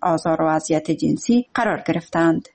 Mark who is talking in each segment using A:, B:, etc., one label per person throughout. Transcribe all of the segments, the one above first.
A: آزار و اذیت جنسی قرار گرفتند.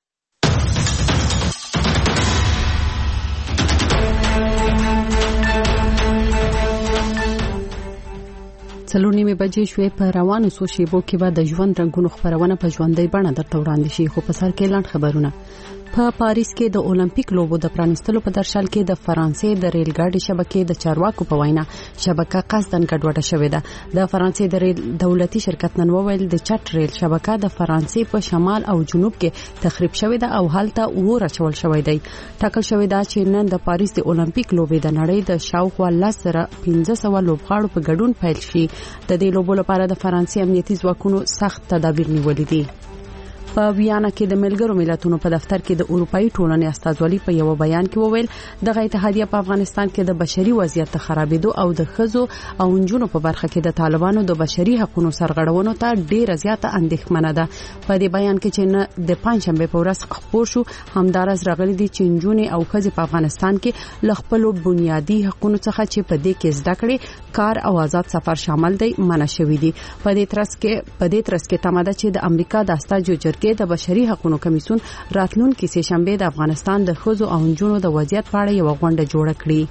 B: څلور نیمې بجې شوې. په روانو څو شیبو کې به د ژوند رنگونو خبرونه په ژوندۍ بڼه درته وړاندې شي. خو په سر کې لاند خبرونه. په پاریس کې د اولمپیک لوبو د پرانستلو په درشل کې د فرانسې د ریل ګاډي شبکې د چارواکو په وینا شبکه قصداً ګډوډه شوې ده. د فرانسې د ریل دولتي شرکت نن وویل د چټ ریل شبکه د فرانسې په شمال او جنوب کې تخریب شوې ده او هلته اور اچول شوی دی. ټاکل شوی دا چې نن د پاریس د اولمپیک لوبې د نړۍ د شاوخوا 1500 لوبغاړو په ګډون پیل شي. د دې لوبو لپاره د فرانسې امنیتي ځواکونو سخت تدابیر نیولې دي. په ویانا کې د ملګرو ملتونو په دفتر کې د اروپאי ټولنې استازولي په یو بیان کې وویل د اتحادیه په افغانستان کې د بشري وضعیت خرابېدو او د ښځو او نجونو په برخه کې د طالبانو د بشري حقوقو سرغړونو ته ډېره زیاته اندېښمنه ده. په دې بیان کې چې نه د پنځشنبه په ورځ خبر شو همدارس راغلي دي چې نجونې او ښځې په افغانستان کې ل خپل بنیادي حقوقو څخه چې په دې کې زده کړې کار او آزاد سفر شامل دي منع شوې دي. په دې ترڅ کې تماده چې د امریکا د استازو کې د بشري حقوقو کمیسیون راتلونکي سه شنبه د افغانستان د ښځو او نجونو د وضعیت په اړه یو غونډه جوړه کړي.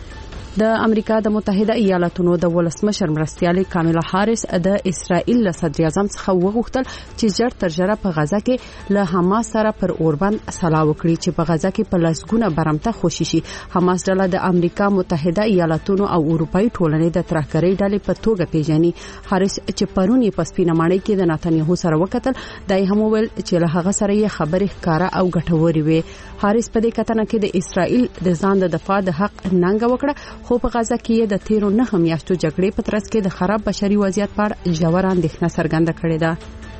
B: د امریکا د متحده ایالاتونو د ولسمشر مرستیالې کاملا هاریس د اسرائیل له صدر اعظم څخه وغوښتل چې ژر تر ژره په غزا کې له حماس سره پر اوربند سلا وکړي چې په غزا کې په لسګونه برمته خوشي شي. حماس ډله د امریکا متحده ایالاتونو او اروپאי ټولنې د ترهګرۍ ډلې په توګه پیژني. هاریس چې پرون په سپینمانۍ کې د نتنیاهو سره وکتل دای هم ویل چې له هغه سره یې خبرې ښکارا او ګټورې وي. هاریس په دې کتنه کې د اسرائیل د ځان د دفاع د حق ننګ وکړه خو په غزا کې د تیرو 9 میاشتو جګړې په ترڅ کې د خراب بشري وضعیت پر ژور اندېښنه څرګنده کړې ده.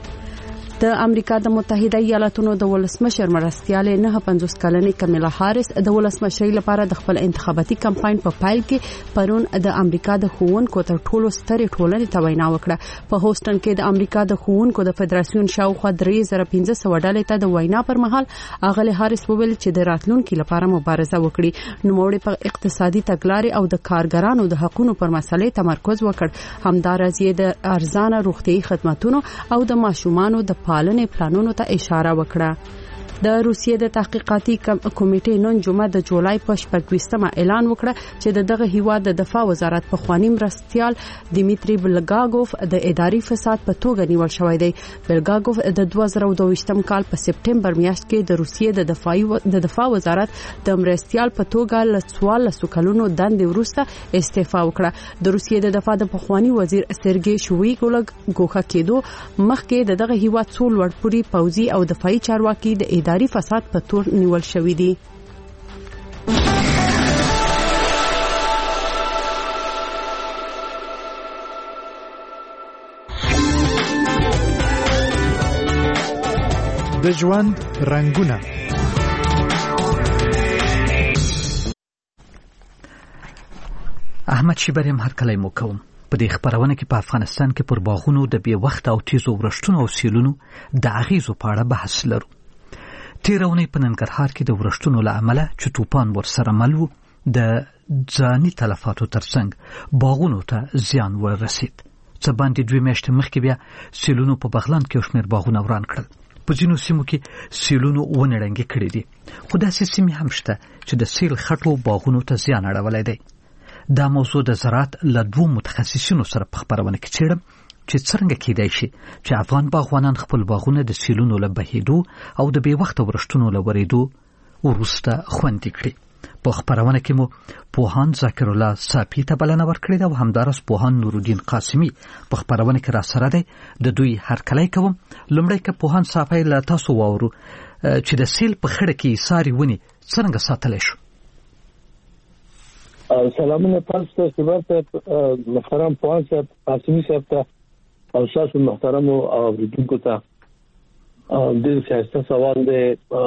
B: د امریکا د متحده ایالاتونو د ولسمشر مرستیالې 50 کلنې کاملا هاریس د ولسمشرۍ لپاره د خپل انتخاباتي کمپاین په پایل کې پرون د امریکا د ښوونکو تر ټولو سترې ټولنې ته وینا وکړه. په هوسټن کې د امریکا د ښوونکو د فدراسیون شاوخوا 3500 ډلې ته د وینا پر مهال اغلی هاریس وویل چې د راتلونکي لپاره مبارزه وکړي. نوموړي په اقتصادي تګلارې او د کارګرانو د حقوقو پر مسلې تمرکز وکړ. همدارس یې د ارزانه روغتيایي خدماتو او د ماشومانو د پالنې پلانونو ته اشاره وکړه. د روسیې د تحقیقاتي کمیټې نن جمعه د جولای په 28مه اعلان وکړ چې دغه هیواد د دفاع وزارت په خواني مرستيال دیمیتری بلګاګوف د اداري فساد په توګه نیول شوی دی. بلګاګوف د 2022م کال په سپټمبر میاشت کې د روسیې د دفاع وزارت د مرستيال په توګه ل 14 کلونو دندې وروسته استعفا وکړه. د روسیې د دفاع د پخوانی وزیر سرګي شویګو ګوښه کېدو مخکې دغه هیواد څو لوړپوړي پوځي او دفاعي چارواکي د اداري فساد په تور نیول شوی دي.
C: د ژوند رنگونه.
D: احمد شیبریم هر کله مو کوم په دې خبرونه کې په افغانستان کې پر باغونو د بې وخت او تیزو ورښتونو او سیلونو د اغیزو په اړه بحث لرو. تیرونی په ننګرهار کې د ورښتونو له امله چې توپان ورسره مل و د ځاني تلفاتو ترڅنګ باغونو ته زیان ورسید. څه باندې 2 میاشتې مخکې بیا سیلونو په بغلان کې شمیر باغونه وران کړل. په ځینو سیمو کې سیلونو ونړنګې کړې دي خو داسې سیمې هم شته چې د سیل خټو باغونو ته زیان اړولی دی. دا موضوع د زراعت له 2 متخصصینو سره په خبرونه کې څېړم چې څنګه کېدای شي چې افغان باغوانان خپل باغونه د سیلونو له بهیدو او د بې وخته ورښتونو له ورېدو وروسته خوندي کړي. په خبرونه کې مو پوهان ذکر الله صافي ته بلنه ورکړې ده او همدارس پوهان نورالدین قاسمي په خبرونه کې را سره دی. د دوی هرکلی کوم. لومړی که پوهان صافي له تاسو واورو چې د سیل په خړه کې ساري ونی څنګه ساتلی شو.
E: سلامونه تاسو ته محترم پوهان صاحب قاسمي صاحب ته او تاسو محترم اوریدونکو ته د سیاست سوال دی.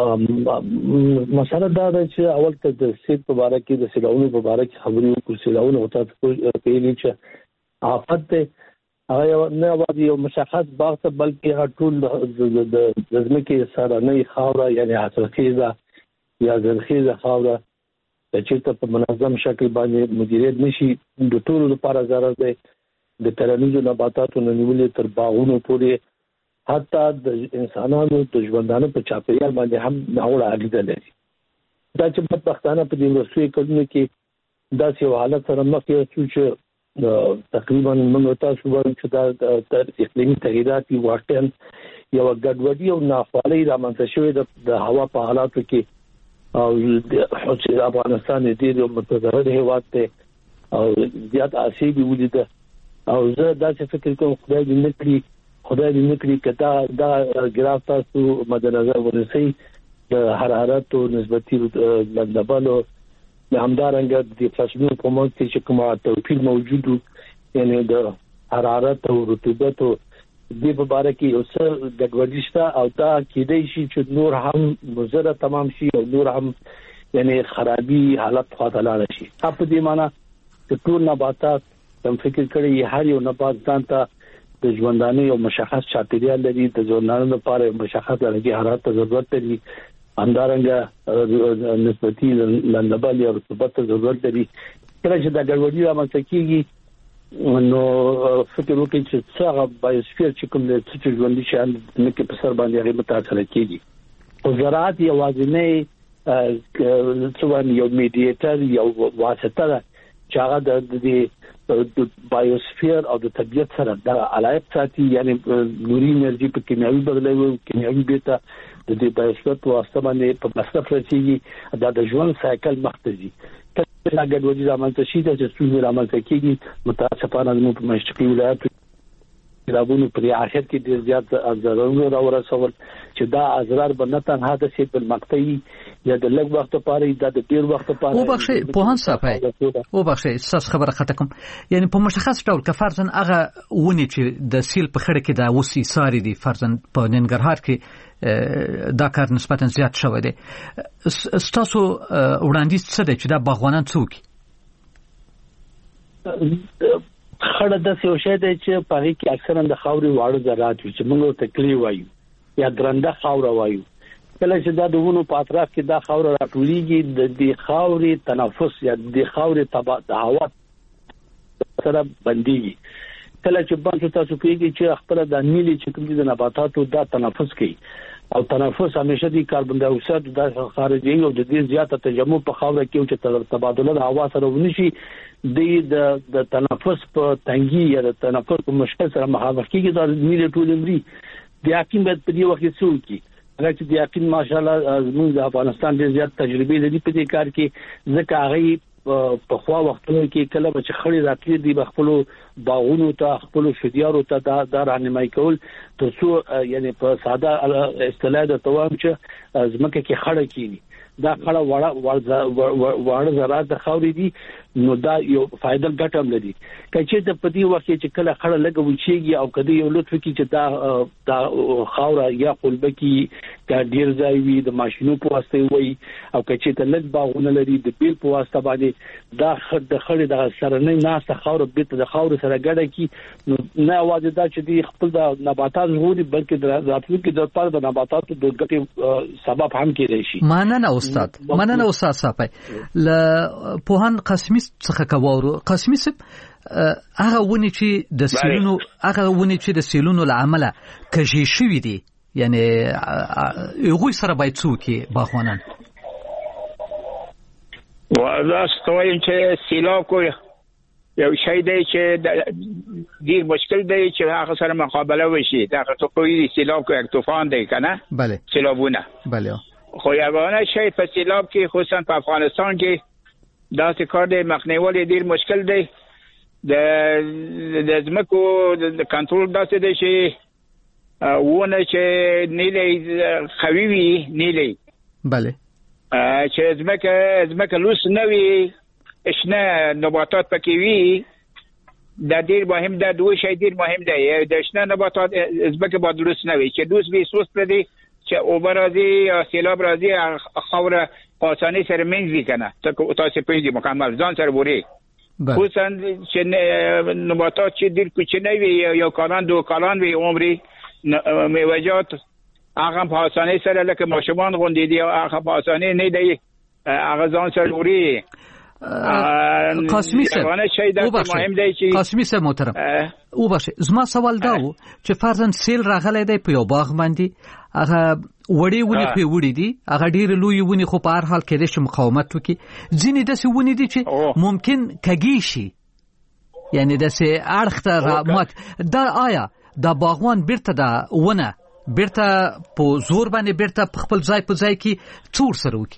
E: مسله دا ده چې اول ته د سیل په اړه کې د سیلونو په اړه کې خبرې وکړو. سیلونه او تاسو پیلې چې آفت ده هغه نه وایي یو مشخص باغ ته بلکې ټول د ځمکې سره نه خاوره یعنی حاصلخیزه یا زرخیزه خاوره چې ته په منظم شکل باندې مدیریت نشي د ټولو لپاره ضرر دی. د کرنیزو نباتاتو نه نیولې تر باغونو پورې حتی د انسانانو د ژوندانه په چاپیریال باندې هم ناوړه اغیزه لري. دا چې بدبختانه په دې وروستیو کلونو کې داسې یو حالت سره مخ کېږو چې تقریبا موږ تاسو وایو چې دا اقلیمي تغیرات واقعا یو ګډوډي او ناخوالي رامنځته شوې د هوا په حالاتو کې او چې افغانستان دې یو متضرر هیواد ته او زیات آسیب ولید او زه دا چې فکر کوم خدای دې نکړي کته دا ګراف تاسو مدنظر ونیسئ د حرارت او نسبتي لندبلو همدارنګه د فصلونو په منځ کې چې کومه توپیر موجود یعنی د حرارت او رطوبت او د په اړه کې یو څه ګډوډي شته او دا کېدای شي چې نور هم مضره تمام شي او نور هم یعنی خرابي حالت خواته لاړ شي. په دې معنی چې ټول نباتات تم فکر کړی هر یو نبات ځان ته د ژوندانه یو مشخص چاپیریال لري، د ژوندانه لپاره مشخص لري حرارت ته ضرورت لري، همدارنګه نسبتي لندبل یا رطوبت ته ضرورت لري. کله چې دا ګډوډي رامنځته کیږي نو فکر وکړئ چې څنګه بایوسفیر چې کوم د څه ژوندۍ شیان نه کې په سر باندې هغه متاثر کیږي. او زراعت یوازینی څه یو میډیټر یو واسطه ده چې هغه د بایوسفیر او د طبیعت سره د علاقه ساتي، یعنی نوري انرژي په کیمیاوي بدلوي، کیمیاوي بیته د دې بایوسفیر په واسطه باندې په مصرف رسیږي، دا د ژوند سایکل مختزي. دا ګډوډي رامنځته شي چې څنګه رامنځته کیږي متاسفانه زموږ په مشرقي ولایتو رابونو پر اخر کې ډیر زیات ضررونه راورسول چې دا اضرار به نه تنها د سي په مقطعي یا د لږ وخت لپاره دا د ډیر وخت لپاره
D: او بخښي په هان صفه او بخښي ساس خبره ختم یعنی په مشخص ډول که فرضاً هغه ونی چې د سیل په خړه کې دا وسی ساري دي فرضاً په ننګرهار کې دا کار نسبتاً زیات شوی دی. ستاسو وړاندیز څه دی چې دا باغوانان څوک
E: خړه د څه شی دی چې په هغه کې اکثرا د خاوري واړه ذرات وي چې موږ ته کلی وایو یا درنده خاور وایو. کله چې دا د ونو په اطراف کې دا خاور راټولېږي د دې خاوري تنفس یا د خاوري د هوا سره بنديږي. کله چې باندې تاسو پیږي چې خپل د نیلي چې کوم دي نباتاتو دا تنفس کوي او تنفس همیشه د کاربن ډای اکساید د خارجي او د دې زیاته تجمع په خاور کې چې تبادله د هوا سره ونشي د تنفس په تنګي یا د تنفس په مشکل سره مخامخ کیږي. دا نیلي ټول عمري د یقین په دې وخت کې څوکي هغه چې د یقین ماشاءالله زموږ د افغانستان ډېر زیات تجربه لري په دې کار کې ځکه هغه په خوا وختونو کې کله چې خړې راتلې دي خپل باغونو ته خپل شديارو ته دا راهنمایي کول تر څو یعنی په ساده اصطلاح د توام چې زمکه کې خړې کینی دا خړه واړه ذرات د خاورې دي نو دا یو فائدہ ګټم لري. کله چې په دې وخت کې کله خړه لګه وچیږي او کله یو لطف کې چې دا خاوره یا قلبکی دا ډیر ځای وي د ماشينو په واسطه وي او کله چې تلک باغونه لري د بیل په واسطه باندې دا د خړې د سرنۍ ناسه خاوره بیت د خاوره سره ګډه کی نو نه واجب دا چې دی خپل د نباتات ژغوري بلکې د راتلونکي د لپاره د نباتاتو د ګټې سبب هم کېدای شي.
D: مننه استاد صاحب ل پوهان قسمی څخه کوورو قسمی صاحب هغه ونی چې د سیلونو لعمله کجی شوی دی یعنی یوه سره باید څوک باغوانان
C: واستویم چې سیلاب کو یو شی دی چې ډیر مشکل دی چې هغه سره مقابله وشي. دا څه کوي سیلاب کو یک طوفان دی کنه
D: بله
C: سیلابونه
D: بله
C: خو یوانه شی په سیلاب کې خصوصا په افغانستان کې دا څه کار دی مخنیوي ډیر مشکل دی. د زمکو د کنټرول داسې دی چې ونه چې نیلې خوي وي نیلې
D: بله
C: چې زمکه لوس نه وي شنه نباتات پکې وي دا ډیر مهم ده. دوه شی ډیر مهم دی د شنه نباتات زمکه باید لوس نه وي چې لوس به سوس پر دی چې اوبه راځي یا سیلاب راځي خوره آسانی سره منځي کنه تاسو پیږي مکمل ځان سره وری خصوصا چې نباتات چې ډیر کوچنی وي یا کلان دو کلان وي عمري میوه‌جات هغه په آسانی سره لکه ماشومان غوندې دي هغه په آسانی نه دی هغه ځان سره وری.
D: قاسمی صاحب
C: مهم دی چې
D: قاسمی صاحب محترم او باشه زما سوال دا و چې فرضاً سیل راغلی دی په یو باغ باندې هغه وړي ونی په وړي دي هغه ډیر لوی ونی خو په هر حال کې د مقاومت وکي ځینې داسې ونی دي چې ممکن کږي شي یعنی داسې اړخ ته مات دا آیا دا باغوان بیرته دا ونه بیرته په زور باندې بیرته په خپل ځای په ځای کې څور سره وکي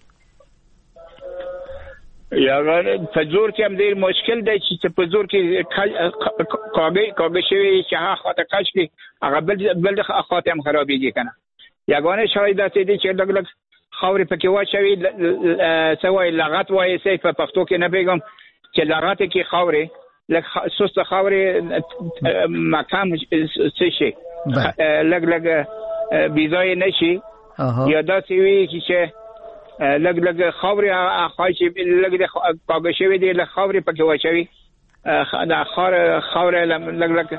C: یا په زور کې هم ډیر مشکل دی چې په زور کې کاغه شوی چې هغه خاطر کاش کې هغه بل خاطر هم خرابېږي کنه یګانه شاید داسې دی چې لګ لګ خاورې پکې واچوي سوای لغت وایي سي په پښتو کې نه پیغام چې لغت کې خاورې لګ سست خاورې مکان څه شي لګ لګ بيځای نشي یا داسې وي چې لګ لګ خاورې خاصي لګ د کاغه شوی دی لګ خاورې پکې واچوي دا خاورې لګ لګ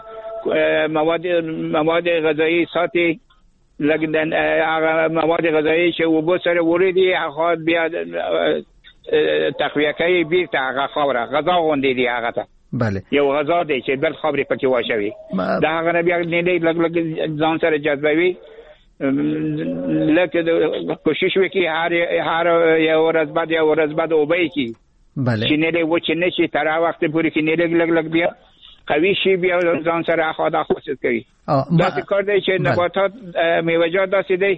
C: مواد غذایی ساتي لګ د هغه مواد غذایی چې وبو سره ورېدي هغه بیا تقویه کوي بیرته هغه خاوره غذا غونډې دی هغه ته
D: بله
C: یو غذا دی چې بل خاورې پکې واچوي دا هغه بیا نه لګ لګ ځان سره جذبوي لکه کوشش وکي هر یو ورځ بعد اوبې کی
D: بله
C: چې نه له و چې نشي تر وخت پورې کې نه لګ لګ بیا قوي شي بیا ځان سره خدا خوشت کوي دا کار دی چې نباتات میوه‌جات داسې دی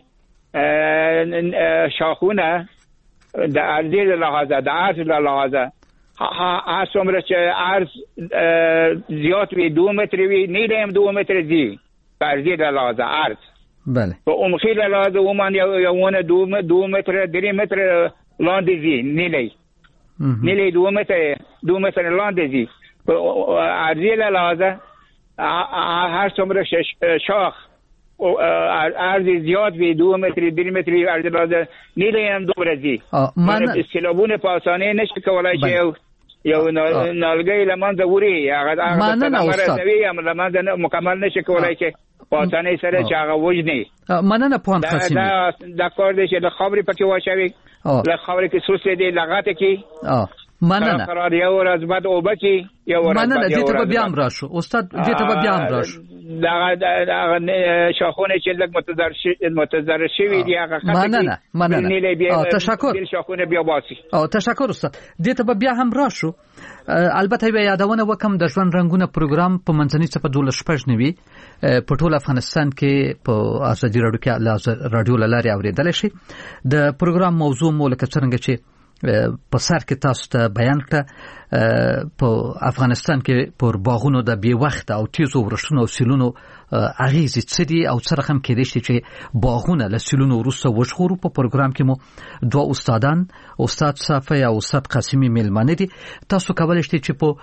C: شاخونه د ارضی لحاظه د عرض لحاظه څومره چې عرض زیات وي 2 متر وي نه هم 2 متر دی په ارضی لحاظه عرض
D: بله
C: په عمقي لحاظه ومان یوونه 2 متر 3 متر لاندې دی نه لې 2 متر لاندې دی ارضی لحاظه هر څومره شاخ عرض زیاد وي 2 متر 3 متر عرض لحاظه نه لې هم دومره دی سیلابونه په اسانه نشي کولای چې یو نالګي لمنځه وړي هغه لمنځه مکمل نشي کولای چې په اسانه سره چې هغه وجني
D: مننه په قاسم
C: دا کار دی چې د خبرې پکې واچوي د خبرې کې سوسه دی لغته کې
D: مننه
C: قرار یو ورځ بعد اوبکی یو ورځ
D: مننه دې ته بیا هم راشو استاد دې ته بیا هم راشو
C: دا شاخونه چې لګ متضرر شوی دی هغه
D: مننه تشکر
C: شاخونه بیا باسي
D: تشکر استاد دې ته بیا هم راشو البته بیا یادونه وکم د ژوند رنگونه پروګرام په منځنۍ څپه 12 په ټول افغانستان کې په ازادي راډیو کې رادیو لاري اوریدل شي د پروګرام موضوع مو لکه څنګه چې په سر کې تاسو ته بیان کړه په افغانستان کې پر باغونو د بي وخت او تیزو ورشتونو او سیلونو اغیزې څه دي او څه رقم کې دي چې باغونه له سیلونو وروسته وژغورو په پروګرام کې مو دوه استادان استاد صافی او استاد قاسمی ملمانه دي تاسو کولای شئ چې په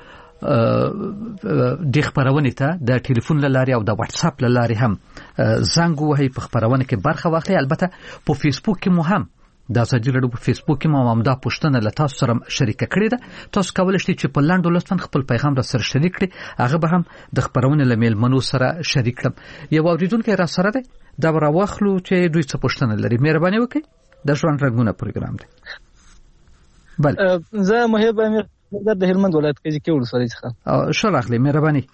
D: د خبرونه ته د ټلیفون لاري او د واتس اپ لاري هم زنګ وهي په خبرونه کې برخه واخلي البته په فیسبوک کې مو هم د ازادي راډیو په فیسبوک کې مو هم دا پوښتنه له تاسو سره شریک کړې ده تاسو کولای شئ چې په لاندو لطفاً خپل پیغام را سره شریک کړئ هغه به هم د خبرونه لمیل منو سره شریک کړم یو اوریدونکو را سره ده دا راوخلو چې دوی څه پوښتنه لري مهرباني وکړئ د ژوند رنگونه پروګرام دی بله
F: زه محب امیر د هلمند ولایت کې ولسوالۍ څخه
D: ښه راغلی مهرباني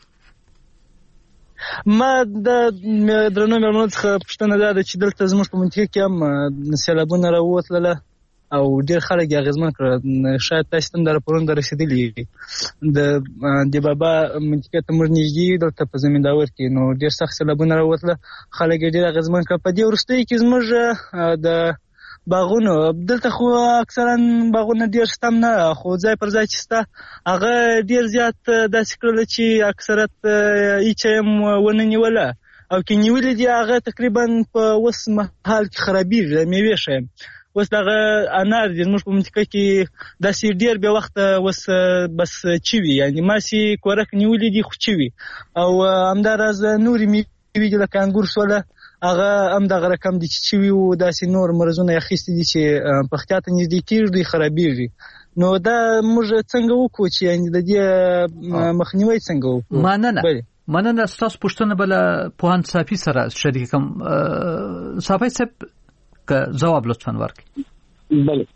F: ما د درنو مېلمنو څخه پوښتنه ده چې دلته زموږ په منطقه کې هم سیلابونه راووتله او ډېر خلک یې اغېزمن کړل شاید تاسو ته د راپورونو رسېدلي د بابا منطقه ته موږ نږدې دلته په زمینداور کې نو ډېر سخت سیلابونه راووتله خلک یې ډېر اغېزمن کړل په دې وروستیو کې زموږ د باغونو دلته خو اکثرا باغونه ډیر شتم نه خو ځای پر ځای چې ستا هغه ډیر زیات داسې کړل چې اکثرت هیڅ هم ونه نیوله او کې نیولې دي هغه تقریبا په اوس مهال کې خرابېږي میوې ښیم اوس دغه انار دي زموږ په منطقه کې داسې ډیر بې وخته اوس بس چوي یعنی ماسې کورک نیولې دي خو چوي او همداراز نورې میوې دي لکه انګور سوله هغه هم دغه رقم دي چې وي او داسې نور مرزونه اخیستي دي چې په اختیار ته نږدې کېږي خرابېږي نو دا موږ څنګه وکړو چې یعنی د دې مخنیوي څنګه وکړو
D: مننه تاسو پوښتنه بل پوهان صافي سره شریک کوم صافي صاحب جواب لطفا ورکړئ
E: بله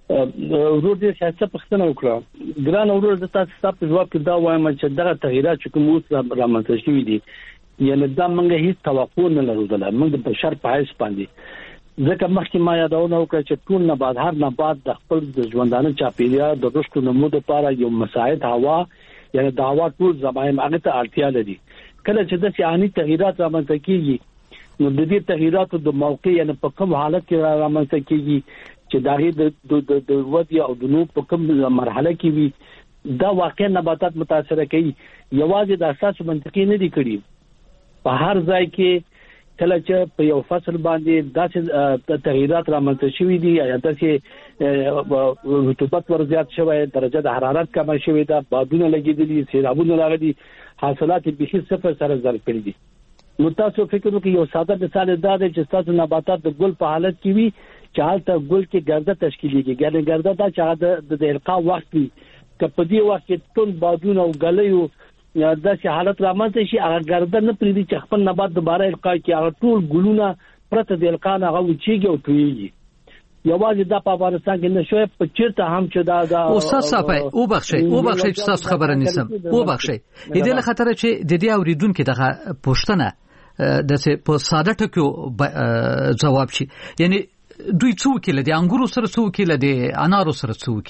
E: ورور دې سیاست پښتنه وکړه ګران ورور د تاسو په جواب کې دا وایم چې دغه تغیرات چې کوم اوس رامنځته شوي دي یعنی دا موږ هیڅ توقع نه لرو موږ د بشر په حیث باندې ځکه مخکې ما یادونه وکړه چې ټول نبات هر نبات د خپل د ژوندانه چاپیریال د رشد او نمو لپاره یو مساعد هوا یعنی د هوا ټول زمایم هغه ته اړتیا لري کله چې د سیاسي تغیرات رامنځته کیږي نو د دې تغیراتو د موقع یعنی په کوم حالت کې رامنځته کیږي چې داغه د ودی او د نو په کوم مرحله کې وي دا واقعا نباتات متاثر کوي یوازې د اساس منطقي نه دي کړی په هر ځای کې کله چې په یو فصل باندې داسې تغیرات رامنځته شوي دي یا داسې رطوبت ورزیات شوی درجه د حرارت کم شوی دا بادونه لګیدلي سیلابونه راغلي حاصلات به صفر سره ضرب کړي دي نو تاسو فکر وکړئ یو ساده مثال دا دی چې تاسو نباتات د ګل په حالت کې وي چې حالت ګل کې ګرده تشکیلېږي ګل ګرده دا چې د القا وخت وي کپدي وخت کې تون بادونه او غلیو یا داسې حالت رامنځته شي هغه ګرده نه پریږدي چې خپل نبات دوباره القا کې هغه ټول ګلونه پرته د القا نه هغه وچیږي او تویږي یوازې دا په افغانستان کې نشوي په چیرته هم چې دا
D: استاد صاحب او بخښي چې تاسو خبره نیسم او بخښي دې له خاطر چې د دې اوریدونکو دغه پوښتنه د په ساده ټکو جواب شي یعنی دوی څوک لدی انګورو سره څوک لدی انارو سره څوک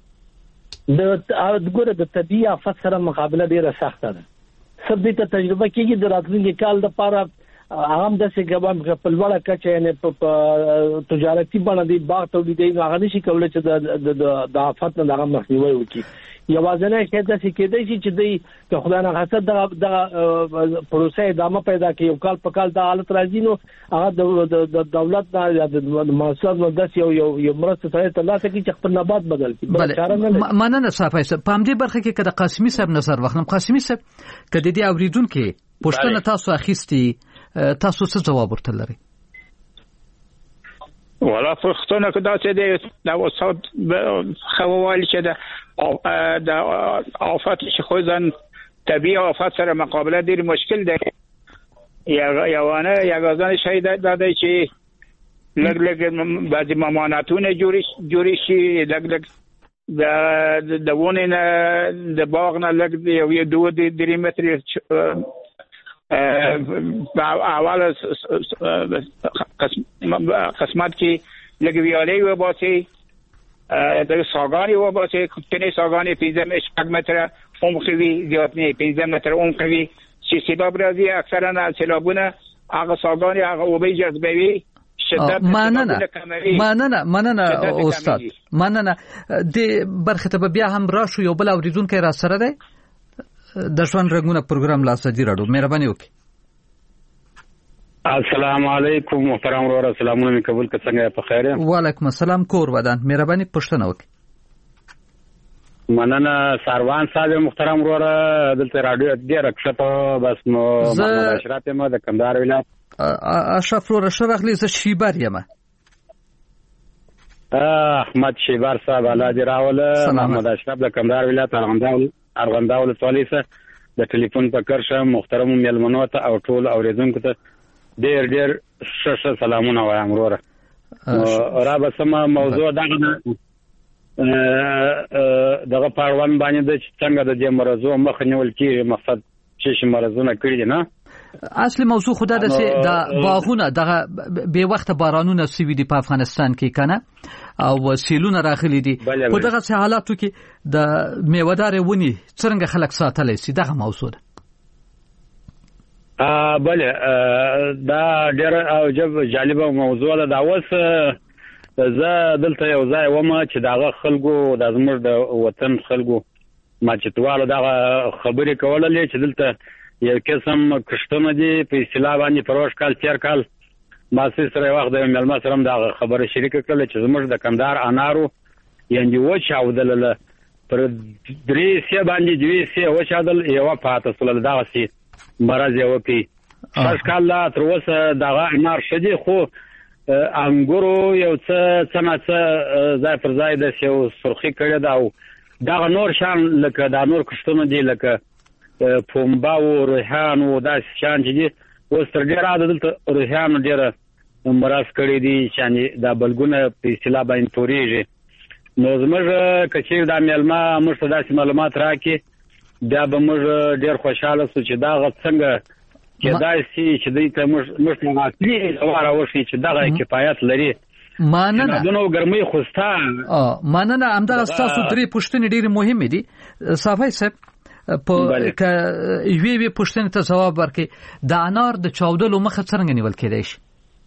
E: د ګوره د طبيعي آفت سره مقابله ډیره سخته ده سب دې ته تجربه کیږي د راتلونکي کال لپاره هم د سګبام په لوړه کچه یعنی په تجارتي باندې باغ تولیدي هغه نشي کولای چې د آفت نه هغه مخنیوي وکړي یوازنه کېدای شي چې د خدای نه حسد د پروسه ادامه پیدا کوي او کال په کال د حالت راځي نو هغه د دولت نه یا د مؤسسات نه داس یو مرسته سره ترلاسه کوي چې خپل نبات بدل کړي
D: مننه صاحب په همدې برخه کې کده قاسمي صاحب نظر واخلم قاسمي صاحب کده دې اوریدونکو پښتنه تاسو اخیستي تاسو څه جواب ورته لري
C: ولا پښتنه کدا چې د وسات خوالي چې د آفات چې خوځن طبيعي آفات سره مقابله ډیر مشکل ده یا غزان شي د چې لګ بعضی ممانعتونه جوړ شي لګ د ونه د باغ نه لګ یو 2 متر اول قسمت کې لګ ویالي و باسي د ساګانی و باسي کتنې ساګانی 15 متر عمقوي زیات نه 15 متر عمقوي چې سبب راځي اکثرا سیلابونه هغه ساګانی هغه وبې جذبوي شدت
D: مننه استاد مننه د برخه ته بیا هم راشو یو بل اوریدونکو را سره دی د ژوند رنگونه پروګرام لاسدي راډو مهرباني وکړئ
G: السلام علیکم محترم ورور سلامونه می قبول ک څنګه په خیر
D: وعلیکم السلام کور ودان مهرباني پښتنه وکړئ
G: مننه سروان صاحب محترم ورور دلته رادیو دې رخصته بس نو اشرف ما د کندهار ولایت
D: اشرف ورور شرخلی ز شیبر یم
G: احمد شیبر صاحب الله دې راوله محمد اشرف د کندهار ولایت ارغنداول څولیسه د ټلیفون په کرشه محترم میلمنو ته او ټول اوریدونکو ته ډیر ښه سلامونه وایم وروره را به سم موضوع دغه پاروان باندې د څنګه د دې مرزو مخ نیول کیږي مقصد چې مرزونه کړی دي نه
D: اصلي موضوع خدا ده چې د باغونه دغه به وخت بارانونه سوي دي په افغانستان کې کنه او سیلونه راغلي دي په دغه حالاتو کې د میوه‌دار ونی څنګه خلک ساتلی سي دغه موضوع ده
G: بله دا ډېر عجب جالبه موضوع ده دا اوس زه دلته یو ځای وم چې دغه خلکو د زموږ د وطن خلکو ماچتوالو دغه خبرې کولې چې دلته یو قسم کشتونه دي په اصطلاح باندې پروش کال تیر کال ما سره وخت د ملما سره دغه خبره شریک کړل چې زموږ د کندهار انارو یعنی و چاودل پر درې سه باندې دوی سه و چاودل یو پاتې سول دغه سي مرز یو کې خاص کله تر اوسه دغه انار شدي خو انګورو یو څه ځای پر ځای د یو سرخی کړی دا او دغه نور شان لکه د نور کشتونه دي لکه پومبا او ریحان او داسې شان چې دي اوس تر ډیره دلته ریحان ډیره مرز کړی دي چې دا بلګونه په اصطلاح باندې توريږي نو زموږ کچیر د میلمه موږ ته داسې معلومات راکړي بیا به موږ ډیر خوشاله سو چې دا غت څنګه کېدای شي چې دوی ته موږ راځي واره وشي چې دغه کفایت لري.
D: مننه
G: دونو ګرمي خوستا
D: مننه همدغه تاسو درې پوښتنې ډېرې مهمې دي. صافي صاحب په یوې پوښتنې ته جواب ورکړي د انار د چاودلو مخه څنګه نیول کېدای شي؟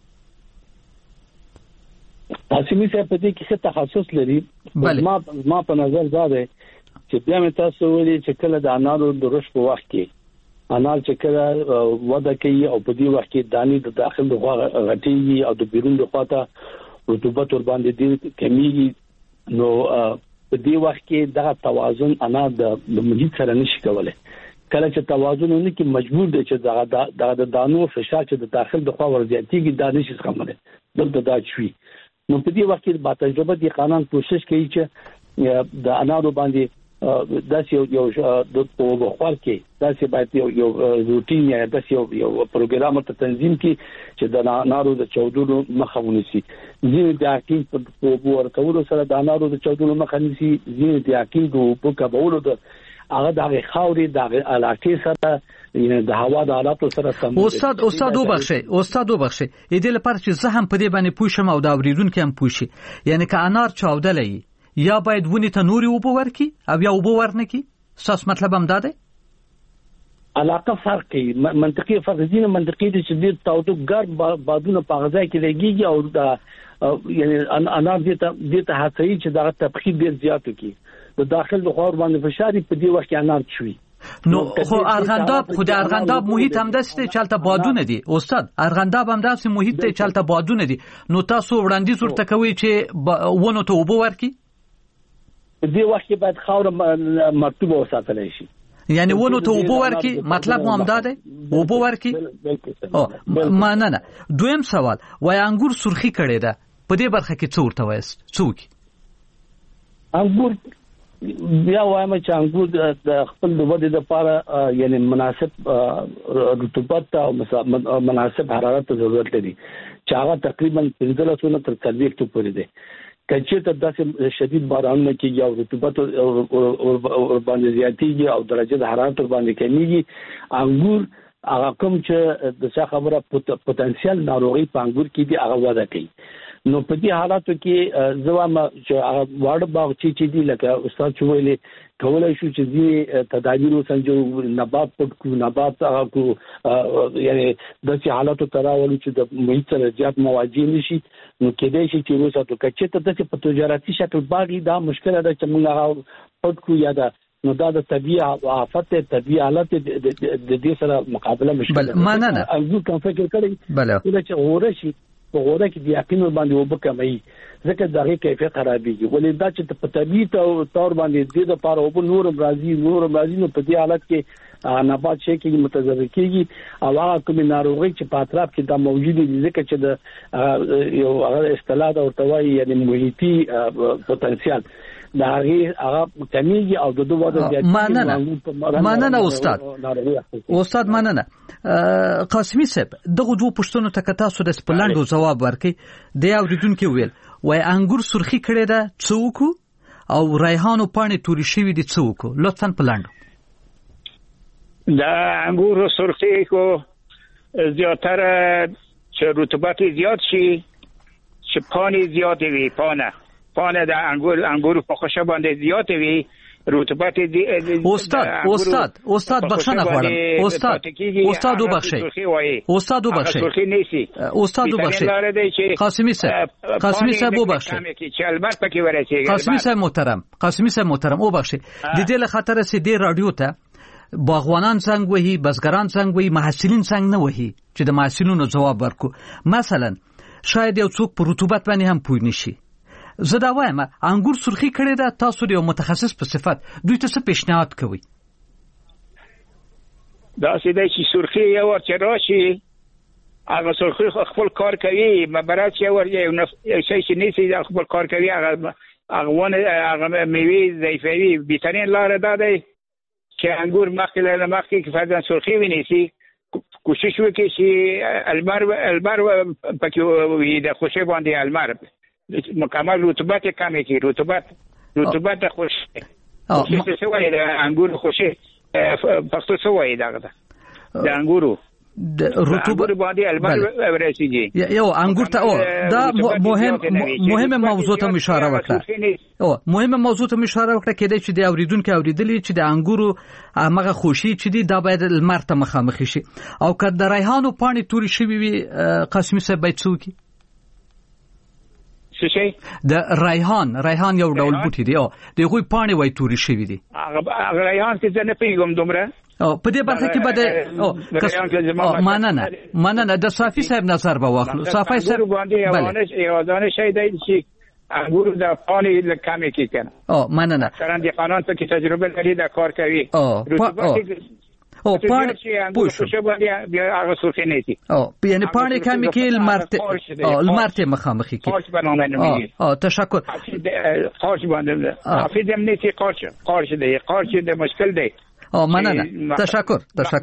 E: قاسمي صاحب په دې کې څه تخصص لري. ما په نظر دا دی چې بیا مې تاسو ویلي چې کله د انارو د رشد په وخت کې انار چې کله وده کوي او په دې وخت کې دانی د داخل د خوا غټيږي او د بیرون د خوا ته رطوبت ور باندې دي کمیږي، نو په دې وخت کې دا توازن انار د محیط سره نشي کولای. کله چې توازن نه کې مجبور دي چې د دانو فشار چې د داخل د خوا ورزياتيږي دا نشي څنګه دلته دا شوي. نو په دې وخت کې با تجربه دي قانون کوشش کوي چې د انارو باندې داسې یو د بخار کې داسې باید یو روټین یا داسې یو پروګرام ته تنظیم کې چې د انارو د چاودلو مخه ونیسي. ځینې د حقیق په ورکولو سره د انارو د چاودلو مخه نیسي، ځینې د حقیق په کبولو د هغه د خاورې د علاقې سره د هوا د حالاتو سره سم.
D: استاد وبخښي دې لپاره چې زه هم په دې باندې پوه شم او دا اوریدونکو هم پوه شي، یعنی که انار چاودلې یا باید ونی ته نوري اوبه ورکي او یا اوبه ورنکي، ساس مطلب هم دا دی
E: علاقه فرق کوي. منطقي فرق دي، منطقي دي چې ډیر تاوتو ګرد بادونه په غذا کې لګيږي او د یعنی انار دې ته هڅوي چې دا تبخیر ډیر زیات وکړي، د داخل د خور باندې فشار په دې وخت کې انار چوي.
D: نو خو ارغنداب محیط هم داسې چلته بادونه دي استاد، ارغنداب هم داسې محیط ته چلته بادونه دي، نو تاسو وړاندیز ورته کوي چې ونه ته اوبه ورکي؟
E: په دې وخت کې باید خاور مرطوبه وساتل شي،
D: یعنی ونه ته اوبه ورکي. مطلب مو هم دا دی اوبه ورکي. مننه. دویم سوال، وای انګور سرخی کړي ده په دې برخه کې څه ورته وایست؟ څوک
E: انګور بیا وایم چې انګور د خپل د ودې لپاره یعنی مناسب رطوبت او مناسب حرارت ضرورت لري چې هغه تقریبا 15 تر 40 پورې دی. کچې ته داسې شدید بارانونه کېږي او رطوبت ور باندې زیاتېږي او درجه د حرارت ور باندې کمیږي، انګور هغه کوم چې د څه خبره پوتنشل ناروغي په انګور کې دی هغه وده کوي. نو په دې حالاتو کې زوام چې هغه واړه باغ چې دی لکه استاد چويلې کولای شو چې دې تدابیر وسنجو، نبات پټ کو، نبات هغه کو، یعنی د څه حالاتو تراول چې د محیط سره زیات مواجه نشي. نو کېدای شي چې وساتو کچې ته د په تجارتي شکل باغی دا مشکله ده چې موږ پټ کو یا دا نو دا د طبيعي آفت طبيعي حالت د دې سره مقابله مشکله.
D: مننه.
E: انګور کوم فکر کړی بل چې اورشي په غوړه کې د یقین باندې وبکمای ځکه دغه کیفیت خرابېږي، ولې دا چې په طبيعي تور باندې د لپاره او نور برازي نو په دې حالت کې نبات شي کې متضرر کیږي او هغه کوم ناروغي چې په اطراف کې دا موجود دي ځکه چې د یو هغه اصطلاح او توای یعنی محیطي پوتنشل دا هغه کمیږي او د دوه وده زیاتېږي.
D: مننه استاد مننه. قاسمي صاحب دغه دوه پوښتنو ته تاسو د سپلانډو جواب ورکړي. د اوریدونکو ویل وای انګور سرخی کړي ده څوک او ریحانو پاڼې توري شوی دي څوک، لطفا پلانډو.
C: دا انګور سرخی کو زیاتره چې رطوبت زیات شي چې پانی زیات وي، پانه د انګور په خوشه باندې زیات وي، رطوبت
D: استاد بخښنه غواړم. استاد وبخښئ. قاسمي صاحب وبخښئ. قاسمي صاحب محترم وبخښئ. د دې له خاطر سي د رادیو ته باغوانان څنګه وهي، بزګران څنګه وهي، محصلین څنګه نه وهي چې د محصلینو جواب ورکو. مثلا شاید یو څوک په رطوبت باندې هم پوه نشي. زه دا وایم انګور سرخی کړي ده، تاسو یو متخصص په صفت دوی ته څه پیشنهاد کوي؟
C: دا سیده چې سرخی یو ورته راشي هغه سرخی خپل کار کوي، مبارک یو شی چې نيسي خپل کار کوي، هغه میوه ضعیفوي. بهترین لار دا دی چې انګور مخکې کې فرضاً سرخی ونیسي، کوشش وکړي چې المر پکې وي د خوشې باندې المر مکمل رطوبت کمی کی رطوبت خوش خوشی سوای د انګور خوشی پښتو سوای دغه د انګورو
D: رطوبت
C: باندې البته ورسیږي
D: یو انګور ته دا مهمه موضوع ته اشاره وکړه مهمه موضوع ته اشاره وکړه کېدای چې د اوریدونکو اوریدلې چې د انګورو هغه خوشي چې دی دا باید لمر ته مخامخ شي او که د ریحانو پاڼې توري شوي وي قاسمي صاحب باید څه وکړي
C: څه شي
D: د ریحان یو ډول بوټي دی د غوي پاڼې وای توري شوي دي
C: هغه ریحان چې نه پیګم دومره
D: په دې برخه کې بده مننه د صافي صاحب نظر به واخلو صافي صاحب
C: بله یادانه شي دی چې انګور د پانی لکامې کې کنه
D: مننه
C: سره د قانون ته کې تجربه لري د کار کوي
D: پانی پوښ
C: بیا هغه سوخه نه دي
D: یعنی پانی کمی کې المرته مخامخي کې تشکر
C: قارش باندې حافظم نه چې قارش دی د مشکل دی
D: مننه تشکر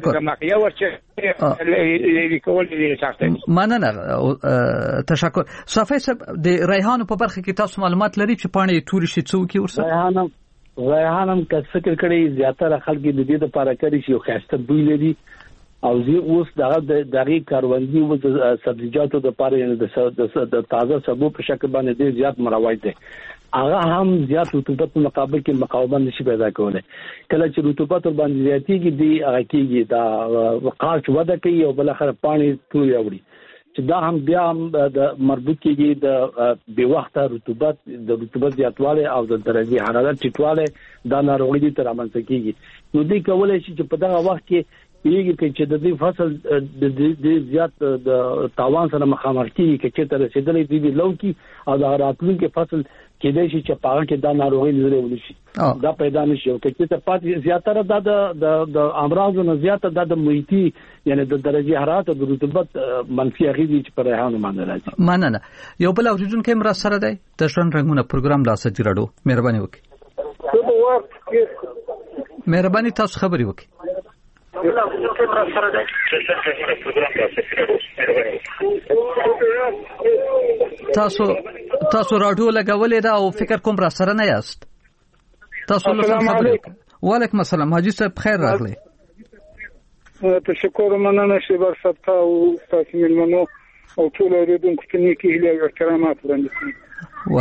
D: مننه تشکر صافي صاحب د ریحانو په برخه کې تاسو معلومات لري چې پاڼې توري شي څوک ورسره
E: ریحانم که فکر کړی زیاتره خلک د دې لپاره کوي چې یو خاصه بوی لري او زی اوس دغه کاروندي او سبزیجاتو د لپاره یعنی د تازه سبو په شکل باندې ډیر زیات مروج دي هغه هم زیات رطوبت په مقابل کې مقاومت نشي پیدا کولای کله چې رطوبت باندې زیاتیږي دی هغه کېږي دا قارچ وده کوي او بل اخر پانی ټول یوړي چې دا هم بیا د مربوط کېږي د بې وخته رطوبت زیاتواله او د درجه حرارت ټیټواله دا ناروغي دي تر امنځ کېږي نو دوی کولای شي چې په دغه وخت کې یېږي چې د دې فصل د زیات د تاوان سره مخامخ کیږي چې تر رسیدلې دي لوکي او د راتلونکي فصل کېدای شي چې پاغه کې دا ناروغي لري ولشي دا پیدا نشي او چې ته پات زیاتره د امراض نه زیاته د محیطي یعنی د درجه حرارت او د رطوبت منفي اغیزې چې پر ریحانو باندې راځي
D: مننه یو بل اوریدونکو مرا سره دی د ژوند رنگونه پروګرام لا سجراډو مهرباني وکړئ مهرباني تاسو خبري وکړئ تاسو راډیو لګولې دا او فکر کوم را سره نه یاست تاسو له خبرې وعلیکم السلام حاجی صاحب خیر راغلی
H: تشکر مننه شبر صاحب او تاسو ملمنو او ټول اوریدونکو ته نیکی هیله او احترامات وړاندې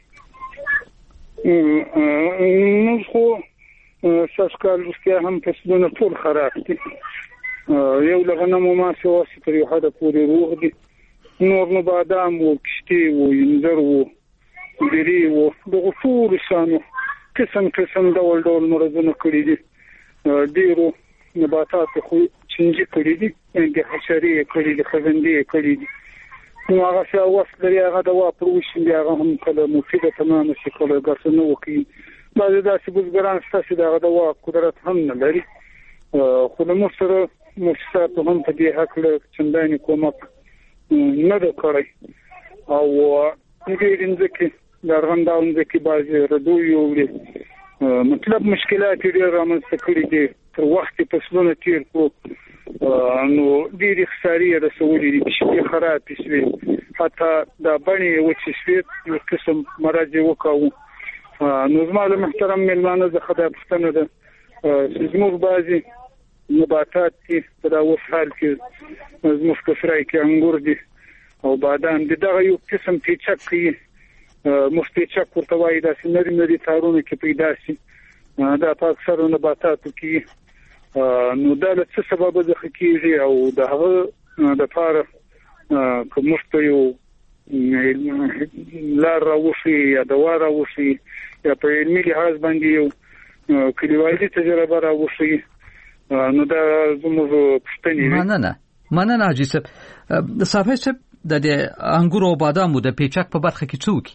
H: نو خو ساسکال رسکیا هم فصلونه ټول خراب دي یو لغنمو ما سواسي تر یو حد پورې روغ دي نور نو بادام او کشتي او انځر او بری او د غفور شانو قسم ډول مرزونه کړی دي ډیرو نباتات خو چنجي کړی دي د حشري کړی دي خزندي کړی دي نو هغه څه وخت لري هغه د واپروش دی هغه هم کله مفیده تمام شي کله ګرځنه وکي بعض داسې بزګران ستاسو دغه د واک قدرت هم نه لري خو د مصر مؤسسات هم په دې حق له چنداني کومک نه ده کړی او دې انځکه د رغنداون ځکه بعضې ردوی وړي مطلب مشکلات ډېر رامنځته کړي دي تر وخت فصلونه تیر کړو نو ډېرې خسارې رسولې دي چې خراب شي حتی د بڼې وچې شوې یو قسم مرض وکاو نو زموږ محترم ملمانه زه خدای پښتنه ده چې زموږ بعضې نباتات دي په دا اوس حال کې زموږ په سرای کې انګور دي او بادام دي دغه یو قسم پیچک کوي موږ پیچک ورته وایي داسې نري تارونه کې پیدا شي دا په اکثرو نباتاتو کې نو دا له څه سببه څخه کېږي او د هغه دپاره که موږ ته یو لار راوشي یا دوا راوشي یا په علمي لحاظ باندې یو کلیوالي تجربه راوشي نو دا زموږ پوښتنې
D: مننه حاجي صاحب صافي صاحب د انګور او بادامو د پیچک په برخه کې څوک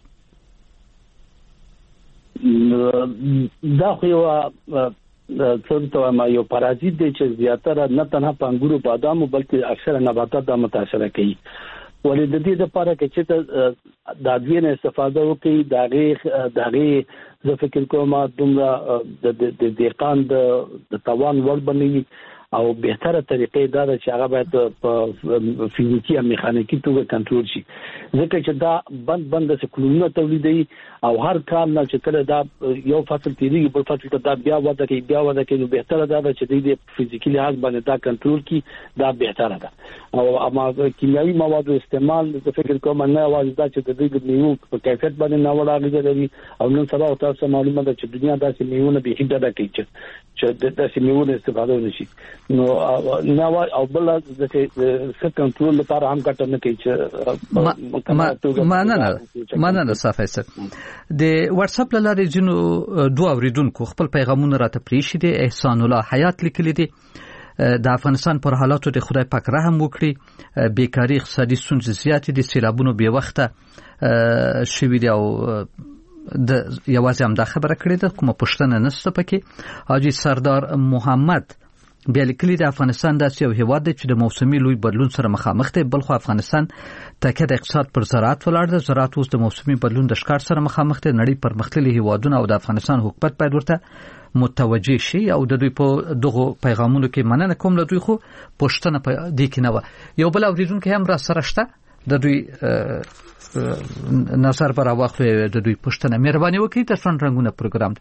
E: دا خو یو څنګه ما یو پارازیت دی چې زیاتره نه تنها په انګور او بادامو بلکې اکثره نباتات د متاثر کوي ولې د دې لپاره چې د ادویه استفاده وکړي دغه زه فکر کوم دومره د دهقان د توان ور بنوي او بهتره طریقې دا چې هغه باید په فزیکی او میخانیکی توګه کنټرول شي ځکه چې دا بند څه کلونه تولیدي او هر کال نه چې کله دا یو فصل تیریږي بل فصل ته دا بیا وده کوي نو بهتره دا چې د فزیکی لحاظ باندې دا کنټرول کی دا بهتره ده او اما کیمیاوي موادو استعمال د فکر کوم نه واجب دا چې د دې میوه په کیفیت باندې نه ولاړ لري او نن سبا تاسو معلومه ده چې دنیا داسې میوه به هیڅ ډډه کوي چې داسې میوه استفاده ونشي نو نو او بل د څه کنټرول لپاره هم ګټه نه کوي چې
D: مننه صافی صاحب د واتس اپ لاره جنو دوه اوریدونکو خپل پیغامونه راته پریښي دي احسان الله حیات لیکلي دي د افغانستان پر حالاتو د خدای پاک رحم وکړي بیکاری اقتصادي ستونزې زیاتې دي سیلابونو به وخته شوي دي او د یوازې هم دا خبره کړې ده کومه پوښتنه نشته پکې حاجی سردار محمد بیا لیکلي د افغانستان داسې یو هیواد دی چې د موسمي لوی بدلون سره مخامخ دی بلخو افغانستان تکیه د اقتصاد پر زراعت ولاړ دی زراعت اوس د موسمي بدلون د ښکار سره مخامخ دی نړۍ پرمختللي هیوادونه او د افغانستان حکومت باید ورته متوجه شي او د دوی په دغه پیغامونو کې مننه کوم له دوی خو پوښتنه په دې کې نه و یو بل اوریدونکو هم را سره شته د دوی نظر پر واخلو د دوی پوښتنه مهرباني وکړئ تاسو رنګونه پروګرام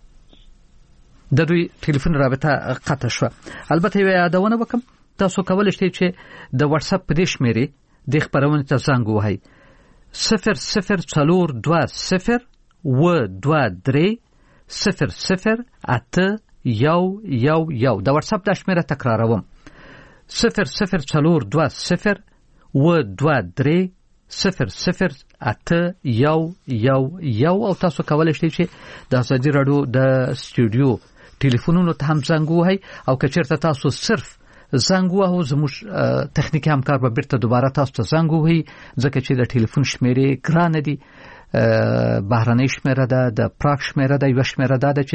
D: د دوی ټلیفون رابطه قطع شو البته یادونه وکم تاسو کولای شئ چې د واتس اپ په دې شمیرې د خبرونه ته زنګ وهئ 004203 د واتس اپ د شمیره تکراروم 004203 او تاسو کولای شئ چې د ازادي رادیو د سټوډیو ټلیفونونو ته هم زنګ وهئ او که چېرته تاسو صرف زنګ وهو زموږ تخنیکی همکار به بیرته دوباره تاسو ته زنګ وهي ځکه چې د ټلیفون شمیرې ګرانه دي بهرنۍ شمیره ده د پراګ شمیره ده یو شمیره ده چې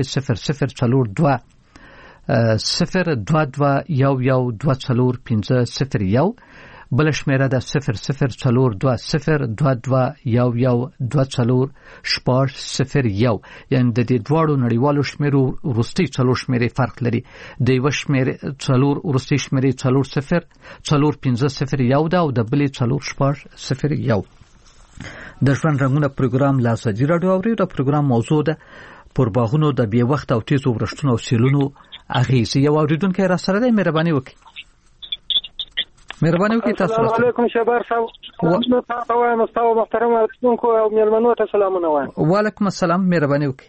D: 0042 بل شمیره ده 004202211204 یعنی د دې دواړو نړیوالو شمیرو وروستي څلور شمیرې فرق لري د یو شمیرې څلور وروستي شمیرې 004501 ده او د بلې 0401 د ژوند رنګونه پروګرام لا ازادي رادیو اوري د پروګرام موضوع ده پر باغونو د بې وخت او تیزو ورښتونو او سیلونو اغیز یو اوریدونکو را سره ده مهرباني وکړئ
I: السلام علیکم شبار صاحب تاسو وایم تاسو محترم اوریدونکو او میلمنو ته سلامونه وایم
D: وعلیکم السلام مهرباني وکړئ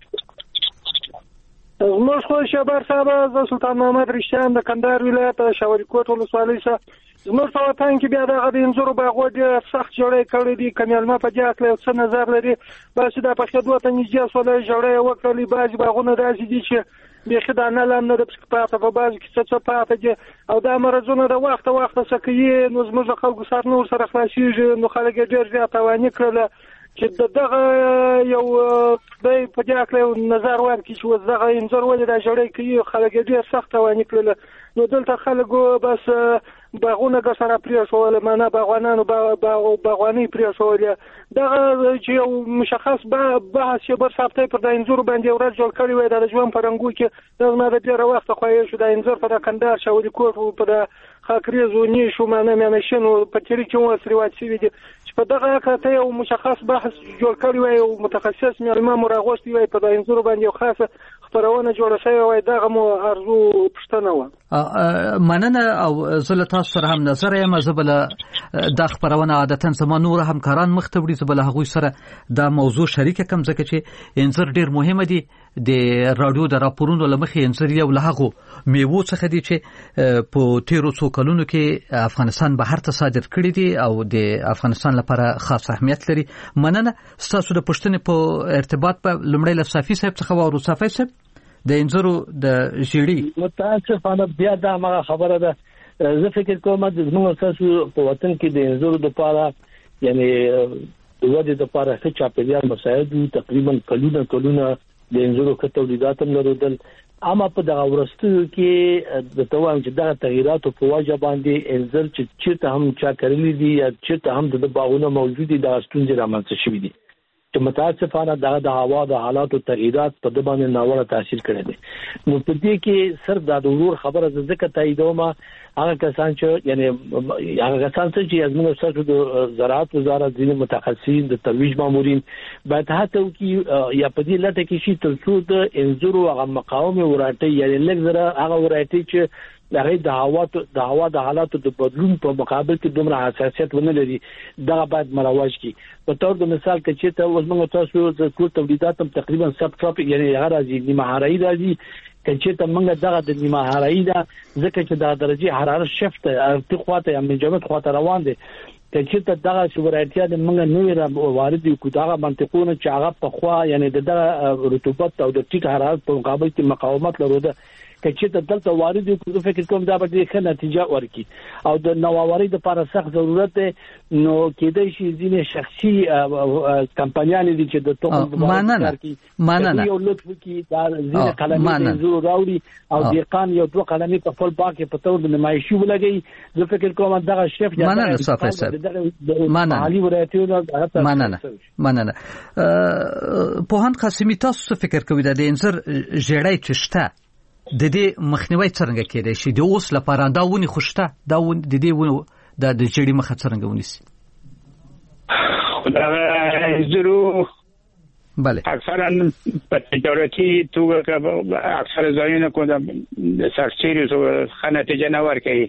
I: زموږ خو شبار صاحب ز سلطان محمد رشتیان د کندهار ولایت شاوري کوټ ولسوالۍ څخه زموږ په وطن کې بیا د انځورو باغونه ډېر سخت جوړې کړې دي کمیلمه په جاک له څه نظر لري بس دا په خدمت ته نږدې سولې جوړې وکړلې باز باغونه داسې دي چې بيخي دا نه لام نه د پاتې په باز کې څه پاتې دي او دا مرزونه د وخت څه کوي نو زموږ خلکو سره نور سره خلاصيږي نو خلک ډېر زیات توانې کړل چې دغه یو د په جاک له نظر ورکړي چې دغه انځور ولې دا جوړې کوي خلک ډېر سخت توانې کړل نو دلته خلکو بس باغونه که سره پریښول معنا باغوانانو باغواني پریښول دغه چې یو مشخص بحث چې بر ثابته پر د انځور باندې ورځ جوړ کړی وای د ژوند پرنګو کې دغه نه د ډیره وخت خوښ شو د انځور په کندهار شاولي کوټ په د خاکریزو نشو معنا مینشنو په تیری کې وسري واچي دي چې په دغه کته یو مشخص بحث جوړ کړی وای او متخصص معلومه مراغوستي وای په د انځور باندې خاصه خبرونه جوړه شوی وای دغه مو ارزو پښتنه و
D: مننه او زله تاسو سره هم نظر یم زبل د خبرونه عادتاً زموږ نور همکاران مختبري زبل هغه سره د موضوع شریک کم ځکه چې انځر ډیر مهمه دي د رادیو د راپورونو لمخې انځر یو لهغه میوه څخه دي چې په تیرو څو کلونو کې افغانستان بهر ته صادر کړی دي او د افغانستان لپاره خاص اهمیت لري مننه تاسو د پښتنې په ارتباط په لمړی لصافي صاحب څخه او صافي صاحب د انځرو د جیړي
E: متاسفانه بیا دا هغه خبره ده زه فکر کوم چې موږ تاسو په وطن کې د انځرو د پاره یعنی د وجه د پاره څه چاپیریال مساعد تقریبا کلونه د انځرو تولیدات هم لرودل اما په دغه ورستو کې د توام چې دا تغیرات په وجه باندې انځر چې هم چا کړلې دي یا چې هم د باغونو موجودي د استونځ رامنځته شوې دي چې متاسفانه د هوا د حالاتو تغیرات په د باندې ناوړه تاثیر کړی دی. نو په دې کې صرف د ضرور خبره ځکه تاییدوم هغه کسان چې یعنی هغه کسان چې ازمنه سره د زراعت وزارت ځینې متخصصین د ترویج مامورین باید هڅه وکړي یا په دې لټه کې شي تر څو د انځور او هغه مقاومه ورایټي یعنی لږ هغه ورایټي چې هغه د هوا د حالاتو د بدلون په مقابل کې دومره حساسیت ونه لري دا باید مروج کی. په تور د مثال کې چې موږ تاسو د ټول تولیدات تقریبا سب ټراپیک یعنی هغه راځي نیمه هرایی راځي چې ته موږ دغه د نیمه هرایی دا ځکه چې د درجه حرارت شفت ارتقاته یا منجمد خواته روان دي چې ته دغه شورایتیا د موږ نوې وارد کو دغه منطقونه چې هغه په خوا یعنی د رطوبت او د ټیټ حرارت په مقابل کې مقاومت لري چې دلته وارد کو فکر کوم دا به ښه نتیجه ورکړي او د نوآوري لپاره سخت ضرورت دی. نو کېدای شي ځینې شخصي کمپنیانې دي چې د توکو
D: ماننه
E: یو لطف کی دا ځینې قلمي زور راوړي او دقان یو دوه قلمي په خپل باغ کې په تور د نمایشي ولګي. زه فکر کوم دغه شیف یا
D: ماننه صافي صاحب ماننه په هان قاسمي تاسو فکر کوئ د انځر جړای چشته د دې مخنیوي څنګه کېدای شي د اوس لپاره دا ونی خوشته دا ون د دې ونو د جړی مخه څنګه ونیسي؟
C: زرو
D: بله
C: اکثرا په تجارتي توګه اکثر ځایونه کو د سرچینې خنه نتیجه نه ورکوي.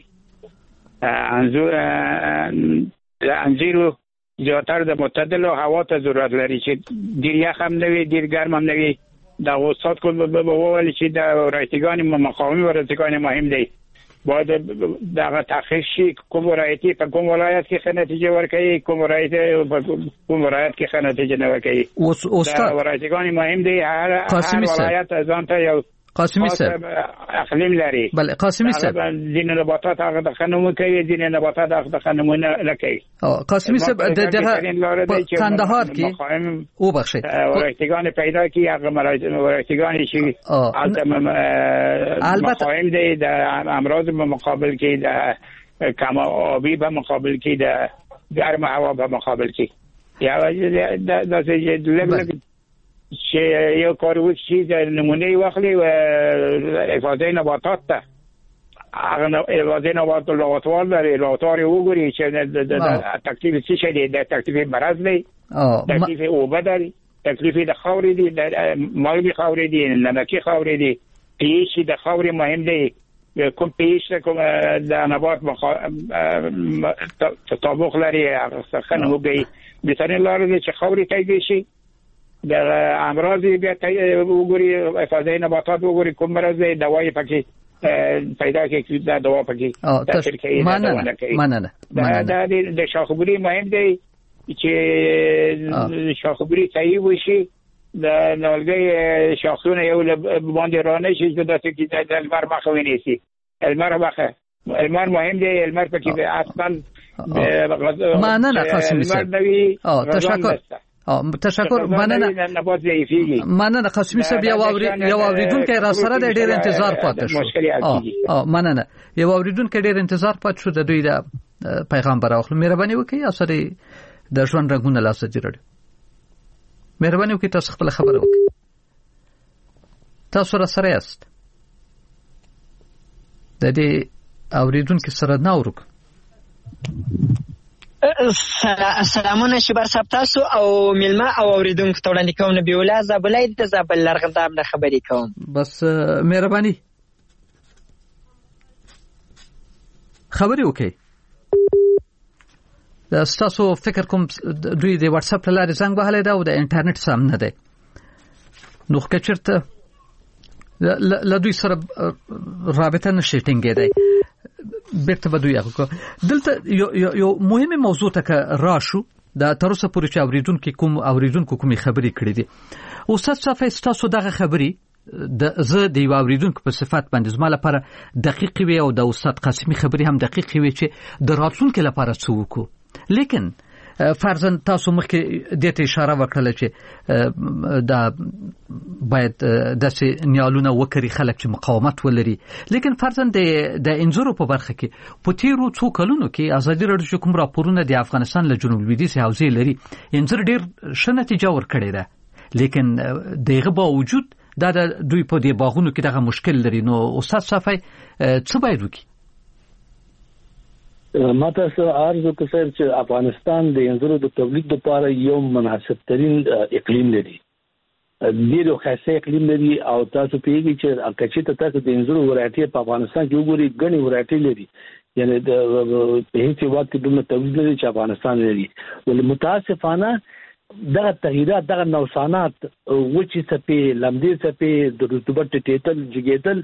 C: انځورو زیاتره د معتدل هوا ته ضرورت لري چې ډیر یخ هم نه وي ډیر ګرم هم نه وي. دا وسط کول به وویل چې د رایتګان مقاومت ورتګان مهم دی. باید دا تخصیص شي کوم رایتي په کوم ولایت کې څه نتیجه ورکړي کوم رایتي په کوم ولایت کې څه نتیجه نه ورکړي. دا رایتګان مهم دی. هر ولایت ځان ته یو
D: قاسمی صاحب
C: اقلیم لري.
D: بله قاسمی صاحب
C: ځینې نباتات هغه د خنمو کوي ځینې نباتات هغه د خنمو نه کوي.
D: قاسمی صاحب دغه کندهار کې او بخښه
C: ورایتګان پیدا کی هغه ورایتګان شي البته مهم دی د امراض په مقابل کې د کم آبی په مقابل کې د گرم هوا په مقابل کې یا د لږ چې یو کار وشي د نمونه واخلي او افاده نباتات ته هغه افاده نباتات لغاتوار لري لغاتوار وګوري چې د تکلیف څه شي دی د تکلیف مرض دی تکلیف اوبه دی تکلیف د خاورې دی د مایع خاورې دی نمکی خاورې دی پیش د خاورې مهم دی کوم پیش کوم د نبات تطابق لري هغه خنه وګي بهترین لار دی چې خاورې تایید شي د امراض بیا وګوري افاده نباتات وګوري کوم مرض دی دوايي پکې پیدا کې دا دوا پکې تاثیر کوي.
D: مننه
C: دا د شاخبري مهم دی چې شاخبري صحیح وشي د نولګي شاخونه یو باندې رانه شي د داسې کې د المر مخه ونیسي. المر مهم دی. المر پکې اصلا
D: مننه قاسم صاحب تشکر مننه قاسمی صاحب یو اوریدونکو را سره د ډیر انتظار پاتې شو. مننه یو اوریدونکو ډیر انتظار پاتې شو د دوی د پیغام براخلو. مهرباني وکړئ او سره د ژوند رنگونه لاسه جوړ مهرباني وکړئ تاسو خپل خبره وکړئ. تاسو را سره یاست د دې اوریدونکو سره ناورک.
J: سلامونه شبر صاحب تاسو او ملما او اوریدونکو ته وړاندې کوم نبی الله زابلای د زابل لرغندام نه خبرې کوم.
D: بس مهرباني خبرې وکړئ. دا تاسو فکر کوم دوی د واتس اپ لارې څنګه وهلې دا او د انټرنیټ سم نه دی نو که چیرته ل دوی سره رابطه نشي ټینګېدای بیرته به دوی هغه دلته یو مهمه موضوع ته راشو دا تر اوسه پورې چې اوریدونکو کومې خبرې کړې دي. استاد صافي تاسو دغه خبرې زه د اوریدونکو په صفات باندې زما لپاره دقیق وي او د استاد قاسمي خبرې هم دقیق وي چې د راتلونکو لپاره څه وکړو. لیکن فرضاً تاسو مخکې د ته اشاره وکړه چې دا باید داسې نیالونه وکړي خلک چې مقاومت ولري لیکن فرضاً د انځورو په برخه کې په تیرو څو کلونو کې ازادي راډیو کوم راپورونه د افغانستان له جنوب لویدیځ حوزې لري انځور ډېر ښه نتیجه ورکړې ده لیکن دغه باوجود دا دوی په دې باغونو کې دغه مشکل لري نو استاد صافی څه باید وکړي
E: ما تاسو ارزو کوم چې افغانستان د انځورو د تولید لپاره یو مناسب ترين اقلیم لري ډیرو خاصه اقلیم لري او تاسو پیږي چې کچې ته تاسو د انځورو ورایټي په افغانستان کې وګورئ غني ورایټي لري یعنی د هیڅ وخت د تولید لري چې افغانستان لري ول متاسفانه دغه تغیرات دغه نوسانات وچی سپې لمدې سپې د رطوبت ټیټل جګیدل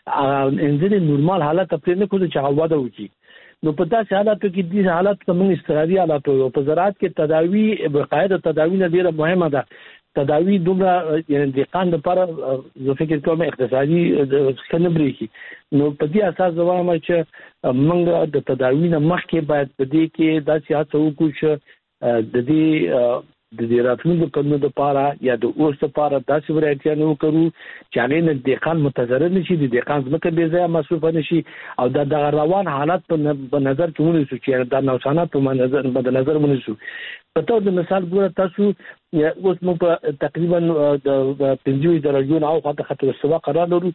E: انځوري نورمال حالت په نه کوي چې هوا ده وکي نو په داسې حالاتو کې د حالات کوم استراري حالات او په زراعت کې تداوی بقاعده تداوی نه ډیره مهمه ده تداوی دومره یعنی د قاند لپاره زه فکر کوم اقتصادي خنبري کی نو په دې اساس زوایم چې موږ د تداوی نه مخکې باید په دې کې داسې هڅه وکړو چې د دې راتلونکو کلونو لپاره یا د اوس لپاره داسې ورایټي نه وکړو چې هغه نه د قان متضرر نشي د قان ځمکه به ځای مصرف نشي او د روان حالات په نظر کې ونیسو چې د نوسانات په نظر ونیسو په تو د مثال ګوره تاسو اوس موږ تقریبا د 50 درجو نه او خطر استوا قرار لرو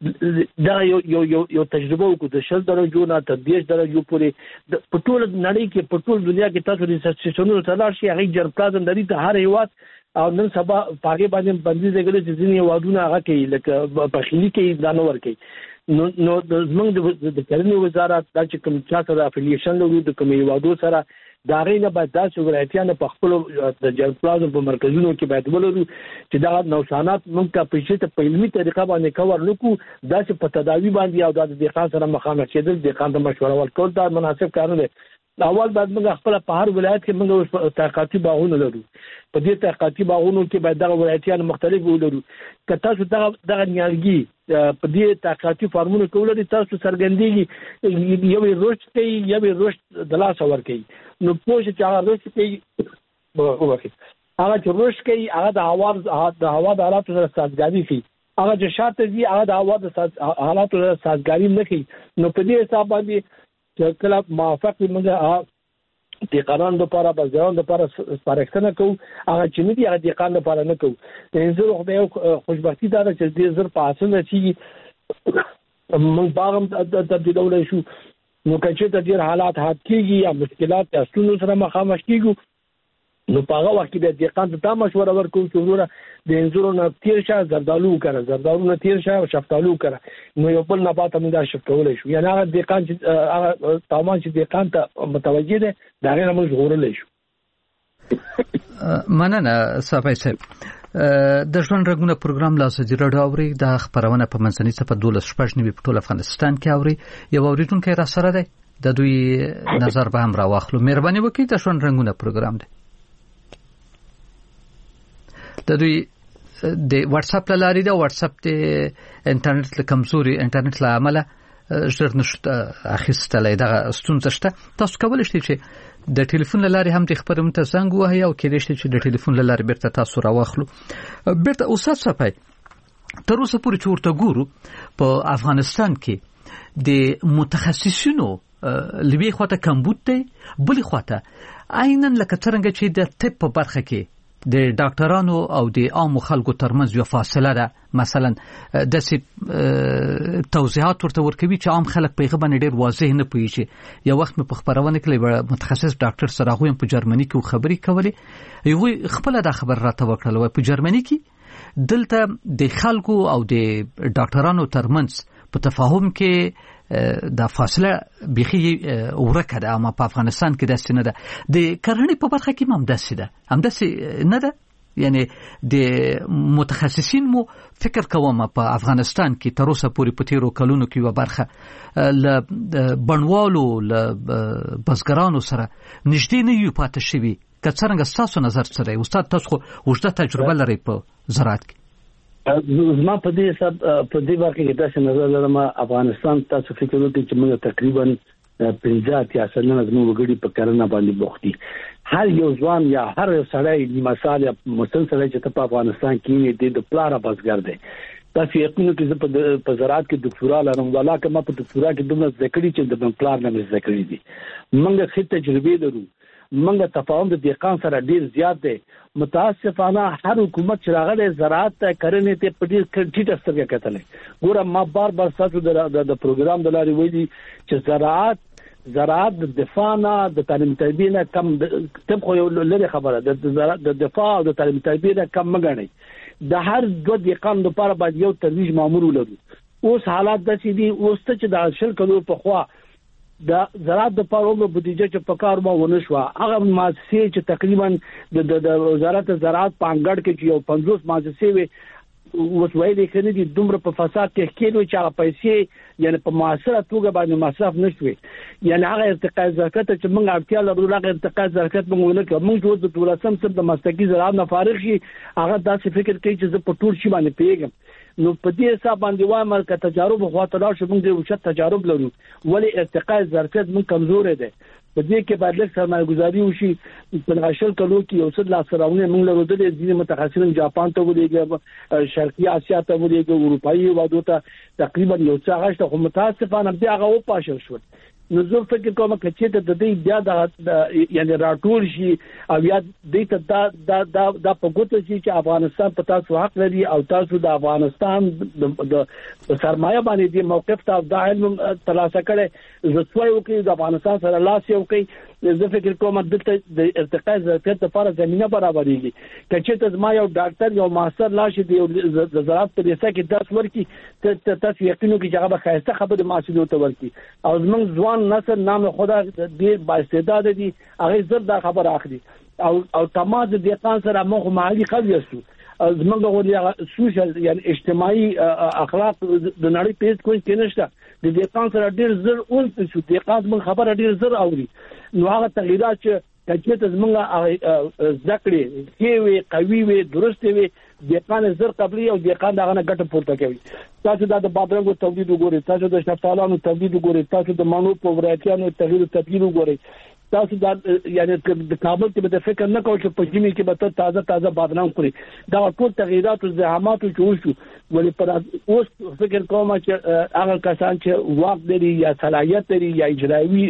E: دا یو تجربه وکړو د 10 درجو نه تر 10 درجو پورې په ټول نړۍ کې په ټول دنیا کې تاسو ریسرچونو تلل شي هغه جرپلازم لري ته هر هیواد او نن سبا پاګې باندې بندي زګل چې ځینې وادونه هغه کې لکه بخیلی کې دانور کې نو زمونږ د کرنې وزارت د کوم چا سره افیلیشن لري د کومې وادو سره دا غینه باید داسې ورایټیانه په خپل د جرپلازم په مرکزونو کې باید ولرو چې دا نوسانات موږ ته په شته په علمي طریقه باندې کور نکو داسې په تداوی باندې او د دقیق سره مخامخ کېدل د قانون مشوره ورکول دا مناسب کار نه دی اول باید موږ خپل په هر ولایت کې موږ تحقیقاتي باغونه لرو په دې تحقیقاتي باغونو کې باید دا ورایټیان مختلف ولرو که تاسو دغه نیالګي په دې تحقیقاتي فارمونو کې ولري تاسو سرګندېږي یو رشد کوي یو رشد د لاس ور کوي نو پوه چې هغه رشد کوي هغه چې رشد کوي هغه د هوا د حالاتو سره سازګاري کوي هغه چې شاته دي هغه د هوا د حالاتو سره سازګاري نه کوي نو په دې حساب باندې چې کله موافق موږ د قانون لپاره بازارون لپاره سپارښتنه کوو هغه چې نه دي هغه د قانون لپاره نه کوو انځور خو به خوشبختی دا چې د زر په اساس چې موږ باغم تبدیلولای شو نو کچې ته ډیر حالات حد کیږي یا مشکلات یا ستونزو سره مخامخ کیږو نو په هغه وخت کې د قانون ته مشوره ورکوم چې وروره د انځورو نه تیر شه زردالو نه تیر شه شفتالو کړه نو یو بل نبات هم دا شف کولای شو یعنی هغه د قانون چې هغه تمام چې د قانون ته متوجه ده دا غیر موږ غوړلای شو
D: مننه صافی صاحب د ژوند رنګونه پروګرام لا ازادي راډیو اوري د خبرونه په منځنۍ صفه 12 په ټول افغانستان کې اوري یو اوریدونکو را سره دی د دوی نظر به هم راوخلو مهرباني وکړئ د ژوند رنګونه پروګرام دی د دوی د واتس اپ لاري د واتس اپ د انټرنیټ له کمزوري انټرنیټ له عمله ژر نشته اخیستلای دا ستونزه شته تاسو کولای شئ چې د ټلیفون لاري هم د خبرونه ته زنګ وهي او کېدای شي چې د ټلیفون لاري بیرته تاسو راوخلو بیرته اوسه صفای تر اوسه پورې چې ورته ګورو په افغانستان کې د متخصصینو لوی خواته کمبود دی بلې خواته عیناً لکه څنګه چې د طب په برخه کې د ډاکټرانو او د عام خلکو ترمنځ یو فاصله ده مثلا د توضیحات ورته ورکوي چې عام خلک په غو باندې ډیر واضح نه پوهیږي یو وخت په خبرونه کې متخصص ډاکټر سره غویم په جرمني کې خبري کولې یو خپل دا خبر راته وکړل په جرمني کې دلته د خلکو او د ډاکټرانو ترمنځ په تفاهم کې دا فاصله بيخي ورکه ده اما په افغانستان کې داسې نه ده د کرنې په برخه کې هم داسې ده هم داسې نه ده یعنی د متخصصین مو فکر کوم په افغانستان کې تر اوسه پورې په تیرو کلونو کې و برخه ل بڼوالو ل بزګرانو سره نږدې نه یو پاتې شوی که څنګه تاسو نظر سره استاد تاسو وجده تجربه لري په زراعت کې
E: زما په دې حساب په دې واقع کې تاسو نظر لرم افغانستان تاسو فکر وکړئ چې موږ تقریبا 50 یا 60 زموږ وګړي په کرنه باندې بوختي هر یو ځوان یا هر سړی مثال یا مسلسل چې په افغانستان کې د پلار بازګر دی تاسو یقینو کې په زراعت کې دکتورا لرم ولا کما په دکتورا کې دومره ذکرې چې د پلار نه ذکرې دي موږ خې تجربه لرو موږ تفاهم د دقیقان سره ډیر زیات دی متاسفانه هر حکومت چې راغله زراعت ته کرنې ته په ډیر ټیټه سترګه کتلې ګوره ما بار تاسو د پروګرام د لارې ویلي چې زراعت د دفاع نه د تعلیم تربیه نه کم تم خو یو لري خبره د دفاع او د تعلیم تربیه نه کم مګنی د هر دوه دقیقان لپاره باید یو ترویج مامور ولرو اوس حالات د سې دي اوس ته چې د شل کلو په خوا د زراعت د پاره بودیجه چې په کار مو ونه شو هغه مؤسسې چې تقریبا د وزارت زراعت په انګړ کې یو 50 مؤسسې وي اوس وایي کنه دي دومره په فساد کې کېلو چې هغه پیسې یعنی په معاصره توګه باندې مصرف نشوي یعنی هغه ارتقاء زکات چې موږ اړتیا لرو هغه ارتقاء زکات موږ نه کوو موږ د تورسم سم د مستقی زراعت نه فارغ شي هغه داسې فکر کوي چې زه په ټول شي باندې پیګم نو په دې حساب باندې وایم چې تجارب خواته لا شو موږ د وشت تجارب لرو ولی ارتقاء زکات موږ کمزور دي په دې کې باید لږ سرمایه‌ګذاري وشي په غشل کلو کې یو څه لا سراونه موږ لرو د ځینې متخصصین جاپان ته ولېږي شرقي اسیا ته ولېږي اروپایي هیوادو ته تقریبا یو څه غشته خو متاسفانه بیا هغه و پاشل شو نو زه فکر کوم چې د دې بیا د یعنی راټول شي او بیا د دا په ګوته شي چې افغانستان په تاسو حق لري او تاسو د افغانستان د سرمایه باندې د موقف ته د علم ترلاسه کړي زه څوی وکړي د افغانستان سره لاس یو کوي زه فکر کوم د ارتقاء ظرفیت لپاره زمينه برابرېږي چې ته ما یو ډاکټر یو ماستر لاشي د زراعت په لیسه کې درس ورکړي ته تاسو یقینو کې هغه خاصه خبره محصول ته ورکړي او زموږ ځوان نسل نام خدا ډیر با استعداد دي هغه زر دا خبر اخلي او تماز د دقان سره مخ معالي خبرسو زموږ غوړي سوشل یعنی اجتماعي اخلاق د نړۍ پیژ کوی کېنشته د دقان سره ډیر زر اول څه دقات من خبره ډیر زر اوري نو هغه تغیرات چې زموږ ذکر کې وي قوي وي درست وي دقان زر قبلي او دقان دغه نه ګټه پورته کوي تاسو د بادرنګو تولید وګورئ تاسو د شفتالو تولید وګورئ تاسو د مانو په ورایتیانو تغییر تبدیل وګورئ تاسو دا یعنی د کابل کې به فکر نه کوئ چې په جمی کې به تازه بادرنګ خوري دا ټول تغیرات او زحمات چې وشو ولې پر اوس فکر کوم چې هغه کسان چې واک لري یا صلاحیت لري یا اجرایي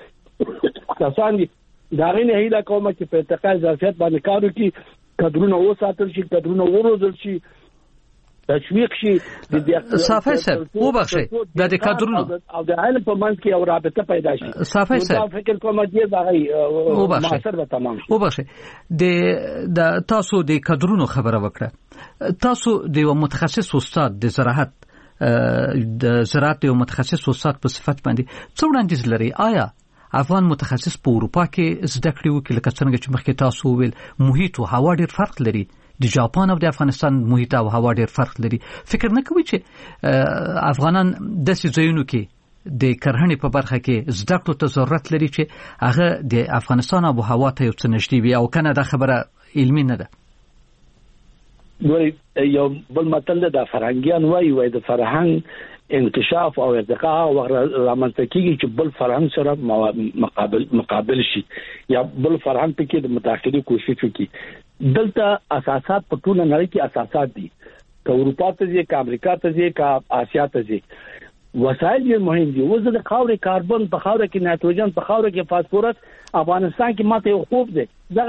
E: کسان دا غوښنه هیله کوم چې په ارتقاء ظرفیت باندې کار وکړي کډرونه وساتل شي کډرونه وروزل شي تشویق شي د
D: صافي صاحب وبخښي د کډرونو
E: او د علم په منځ کې او رابطه پیدا شي
D: صافي صاحب
E: فکر کوم چې دا غي معاصر به تمام شي
D: وبخښي د تاسو د کډرونو خبره وکړه تاسو د متخصص استاد د زراعت یو متخصص استاد په صفت باندې څو وړاندیز لري آیا افغان متخصص په اروپا کې زده کړې وکړي لکه څنګه چې مخکې تاسو ویل محیط او هوا ډېر فرق لري د جاپان او د افغانستان محیط او هوا ډېر فرق لري فکر نه کوي چې افغانان د سيزونو کې د کرهڼې په برخه کې زده کړو ته ضرورت لري چې هغه د افغانستان او هوا ته یو څه نږدې وي او کنه دا خبره علمي نه ده
E: دوی یو بل متل د فرهنګيان وایي د فرهنګ انکشاف او ارتقاء او رامنځته کیږي چې بل فرهنګ سره مقابل شي یا بل فرهنګ په کې د مداخلي کوشش وکړي دلته اساسات په ټول نړۍ کې اساسات دي که اروپا ته ځي که امریکا ته ځي که آسیا ته ځي وسایل یې مهم دي وزن د خاورې کاربن په خاورې کې نایتروجن په خاورې کې فاسفورس افغانستان کې ماته یو خوب دی دا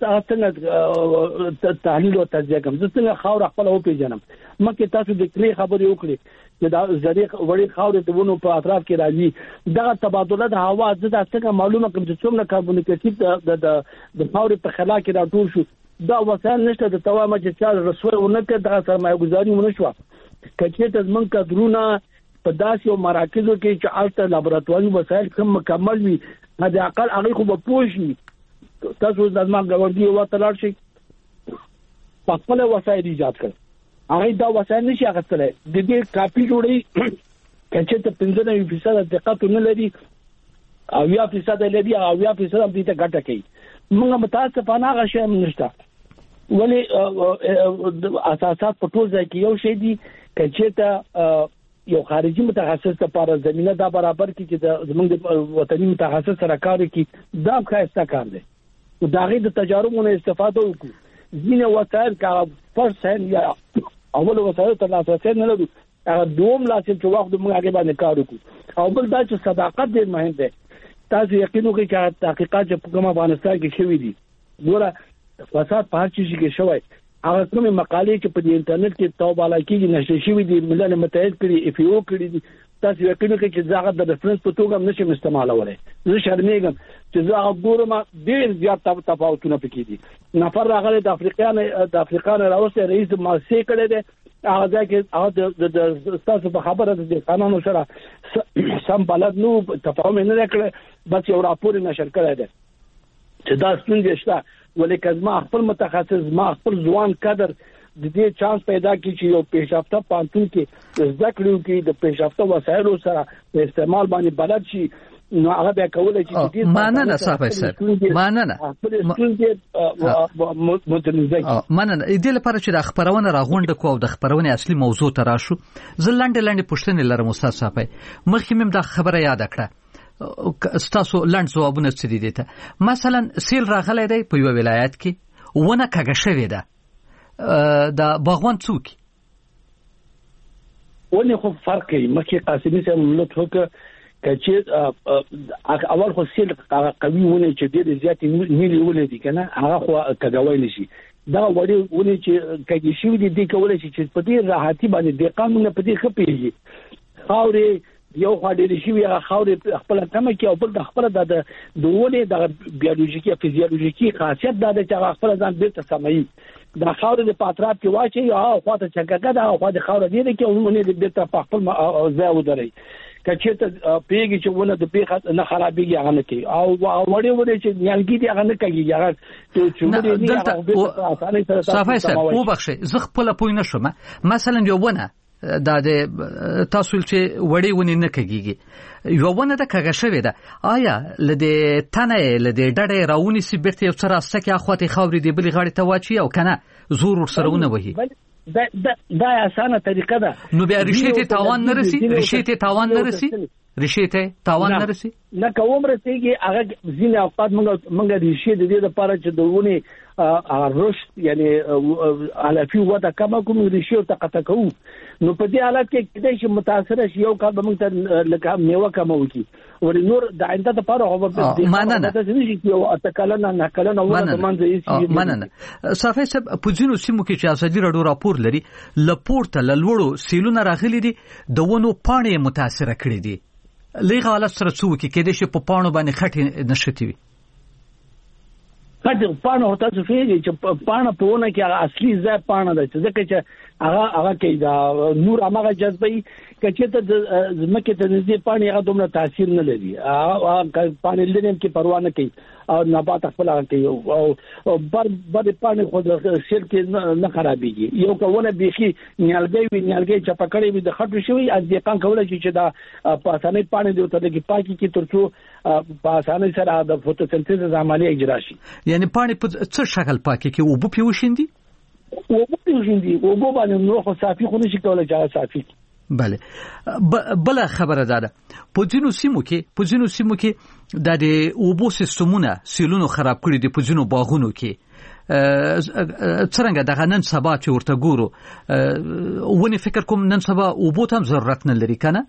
E: څنګه تحلیل او تجزیه کوم څنګه خاور خپل او پیژنم مکه تاسو د کلی خبرې وکړي چې دا زری وړي خاورې ته ونه په اطراف کې راځي دا تبادله د هوا د څنګه معلومه کوم چې څومره کاربن ډای اکساید د خاورې په خلا کې راټول شو دا وسایل نشته د توامه چې چا رسوي ونکړه دا سرمایه‌ګذاري ونه شو کچې ته زمونږ کډرونه په داسې یو مراکزو کې چې الته لابراتواري وسایل کم مکمل وي د اقل هغه خو به پوښي تاسو د ما غوړدي وته لاړ شي په خپل وسایل ایجاد کړ هغه دا وسایل نشي اخیستلای د دې کاپی جوړي کچې ته 15% دقت نه لري او 10% لري او 10% هم دې ته ګټه کوي موږ متاسفانه هغه شی نشته ولی اساسات په ټول ځای کې یو شی دي کچې ته یو خارجي متخصص لپاره زمينه دا برابر کی چې زمونږ وطني متخصص سره کار کوي دا خاصه کار دی دا غي د تجاربونو استفاده وکړو ځینې وسایل کا فرست هند یا اول وسایل ته لاسرسي نه لرو هغه دوم لاسه چې وخت موږ هغه باندې کار وکړو او بل دا چې صداقت ډېر مهم دی تاسو یقین وکړئ چې تحقیقات چې په کوم افغانستان کې شوي دي ګوره فساد په هر چیز کې شوی هغه کومه مقالې چې په انټرنیټ کې توباله کېږي نشي شوی دي ملل متحد کړي اف یو کړي دي تاسو یقین وکړئ چې زاغه د ریفرنس په توګه نشم استعمالولای زه شرمېږم چې زه ګورم ډېر زیات تفاوتونه پکې دي نفر راغلی د افریقا راوسته رئیس مؤسسه کړی دی هغه ځکه هغه د تاسو په خبره د قانون سره سم بلد نو تفاهم نه کړ بس یو راپور نشر کړی دی چې دا ستونزې شته ولې ما خپل متخصص ما خپل ځوان کادر د دې چانس پیدا کی چې یو پیشرفته پانتون کې زده کړو کې د پیشرفته وسایلو سره په استعمال باندې بلد شي نو هغه بیا کولای شي چې
D: ماننه صاحب صاحب ماننه ماننه دې لپاره چې د خبرونه راغونډه کو او د خبرونه اصلي موضوع ته راشو زه لاندې پوښتنې لرم استاد صاحب مخکې مم د خبره یاد کړه ستاسو لاند ځوابونه څه دي ته مثلا سیل راغلی دی په یو ولایت کې ونه کګه شوې ده دا باغوان څوک
E: ونی خو فرق کوي مکه قاسمي سره ملت هوکه چې اول خو سیل قوي ونه چې ډېر زیات نیلی ولې دي کنه هغه خو کګوي نشي دا وړي ونه چې کګي شي دي کولای شي چې په دې راحتي باندې د قانون په دې خپېږي خاورې یو خاډې شي هغه خاورې خپل تمه کې او بل د خپل د ونه د بیولوژیکي او فزیولوژیکي خاصیت د هغه خپل ځان بیرته سموي د خاورې په اطراف کې واچي او خواته چکګه دا او خواته خاورې دي کې ونه د بیرته په خپل ځای ودري کچې ته پیګي چې ونه د پیخه نه خرابېږي هغه نه کوي او وړي چې نیالګي دي هغه نه کوي هغه چې
D: څومره دي صافي سره وبخښه زه خپل پوی نشم مثلا یو ونه دا د تاسو چې وړي ونی نه کېږي یو ونه د کګه شوی ده آیا لدې تنه لدې ډډه راونی سي بیرته یو څه راسته کې اخواته خاورې دی بلی غاړي ته واچي او کنه زور ورسرهونه وهي
E: دا اسانه طریقه ده
D: نو بیا ریشته تاوان نه رسی ریشته تاوان نه رسی
E: نه کوم رسیږي هغه ځینې اوقات موږ ریشته د دې لپاره چې دونه رشد یعنی علفي وده کما کوم ریشته ته قطع کوو نو په دې حالت کې کله چې متاثر شي یو کال به موږ ته لکه میوه کمو کی ور نور د آینده لپاره هو به
D: ماننه
E: یو اتکلنه نه کلنه وده منځ
D: ماننه صافي سب پوزینو سیمو کې چې اساسي رادیو راپور لري لپورته لوړو سیلونه راغلي دي د ونو پاڼې متاثر کړي دي لږه حالت سره څوک کې د شي په پاڼو باندې خټې نشتی وي
E: کله پاڼه هوته څه فيږي چې پاڼه په ونه کې اصلي ځای پاڼه ده چې ځکه چې هغه کې دا نور هغه جذبي کچې ته زمکه ته نږدې پاڼه هغه دومره تاثیر نه لري هغه پاڼه لنیم کې پروا نه کوي او نبات خپل کوي او بر پاڼه خود سیل کې نه خرابېږي یو کوونه بيخي نیالګي چې پکړې وي د خټو شوی از دې کان کوله چې دا په اسانه پاڼه دی ته کې پاکي کې ترڅو په اسانه سره د فوټوسنتز عملیه اجرا شي
D: یعنی پاڼه په څه شکل پاکي کې او په پیوشندي
E: او باندې نو خو صافي خو نشي کولای چې صافي
D: بله بل خبره ده په ځینو سیمو کې د اوبو سیستمونه سیلونو خراب کړي دي په ځینو باغونو کې څنګه د نن سبا چې ورته ګورو ونی فکر کوم نن سبا اوبو ته ضرورت نه لري کنه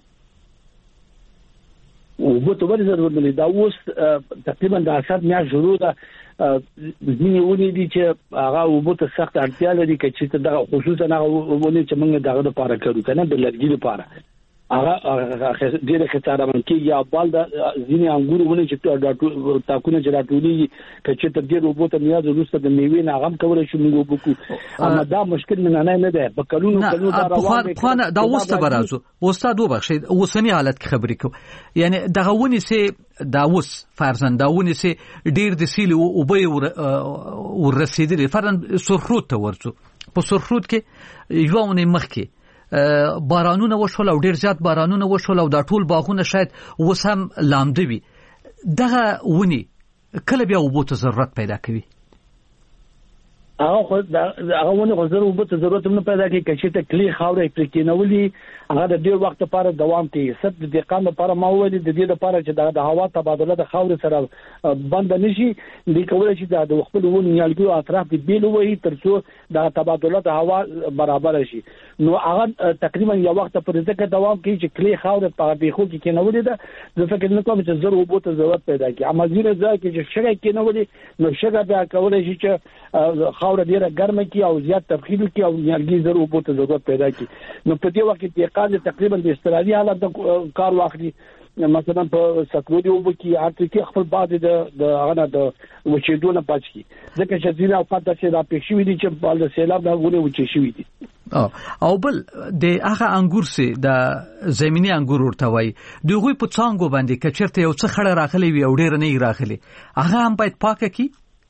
E: اوبو ته ولې ضرورت نه لري دا اوس تقریبا د اثر میا شروع ده ځینې ونې دي چې هغه اوبو ته سخت اړتیا لري چې دا خصوصا هغه ونې چې موږ دغه لپاره کړو کنه د لرګي لپاره هغه ډېر خطر منکي یا بال د ځینې انګور ونې چې تاکونه چې راټولي چې تر دې اوبو ته نیاز ورسته د میوې نه غم کولای شي موږ وکړو اما دا مشکل نه ده په کلونو دا روان
D: دي دا وسته برازو استاد وبخښید اوسنی حالت کې خبرې کو یعنی دغه ونې سه دا اوس فرضاً دا ونې سه ډېر د سیل او به ورسېدلې فرضاً سرخرود ته ورڅو په سرخرود کې یو ونې مخ کې بارانونه وشول او ډیر زیات بارانونه وشول او دا ټول باغونه شاید وسم لامده وي دغه ونی کله بیا وبو ته ضرورت پیدا کوي
E: هغه ونه غوړ وبو ته ضرورت نه پیدا کوي چې ته کلی خاورې پرې کېنولي هغه د ډیر وخت لپاره دوام کوي ست د دقیقان لپاره ما ویل د دې لپاره چې د هوا تبادله د خاورې سره بند نشي د کولای شي د خپل ون نیالګي اطراف دی بیل وي ترڅو د تبادله د هوا برابر شي نو هغه تقریبا یو وخت پر ځکه دوام کوي چې کلی خاورې په بیخو کې کېنولي ده د فکر نه کوم چې ضرورت وبو ته ضرورت پیدا کوي اما ځینې ځای کې چې شګه کېنولي نو شګه بیا کولای شي چې خاور ډیره ګرمه کی او زیات تبخیر کی او انرژي ضرورت بوته ضرورت پیدا کی نو په دې وخت کې قاضي تقریبا د استرالي حالت د کار واخلي مثلا په سکرودي وبو کې اته کې خپل بعد د هغه د وچېدونه پاتې کی ځکه چې ځینې او پاتې چې دا پېښې وي چې په سیلاب دا غوړي وچې شوی دي
D: او بل د هغه انګور سي د زميني انګور ورته وای دغه په څنګه باندې کچرته یو څه خړه راغلي وي او ډیر نه راغلي هغه هم باید پاکه کی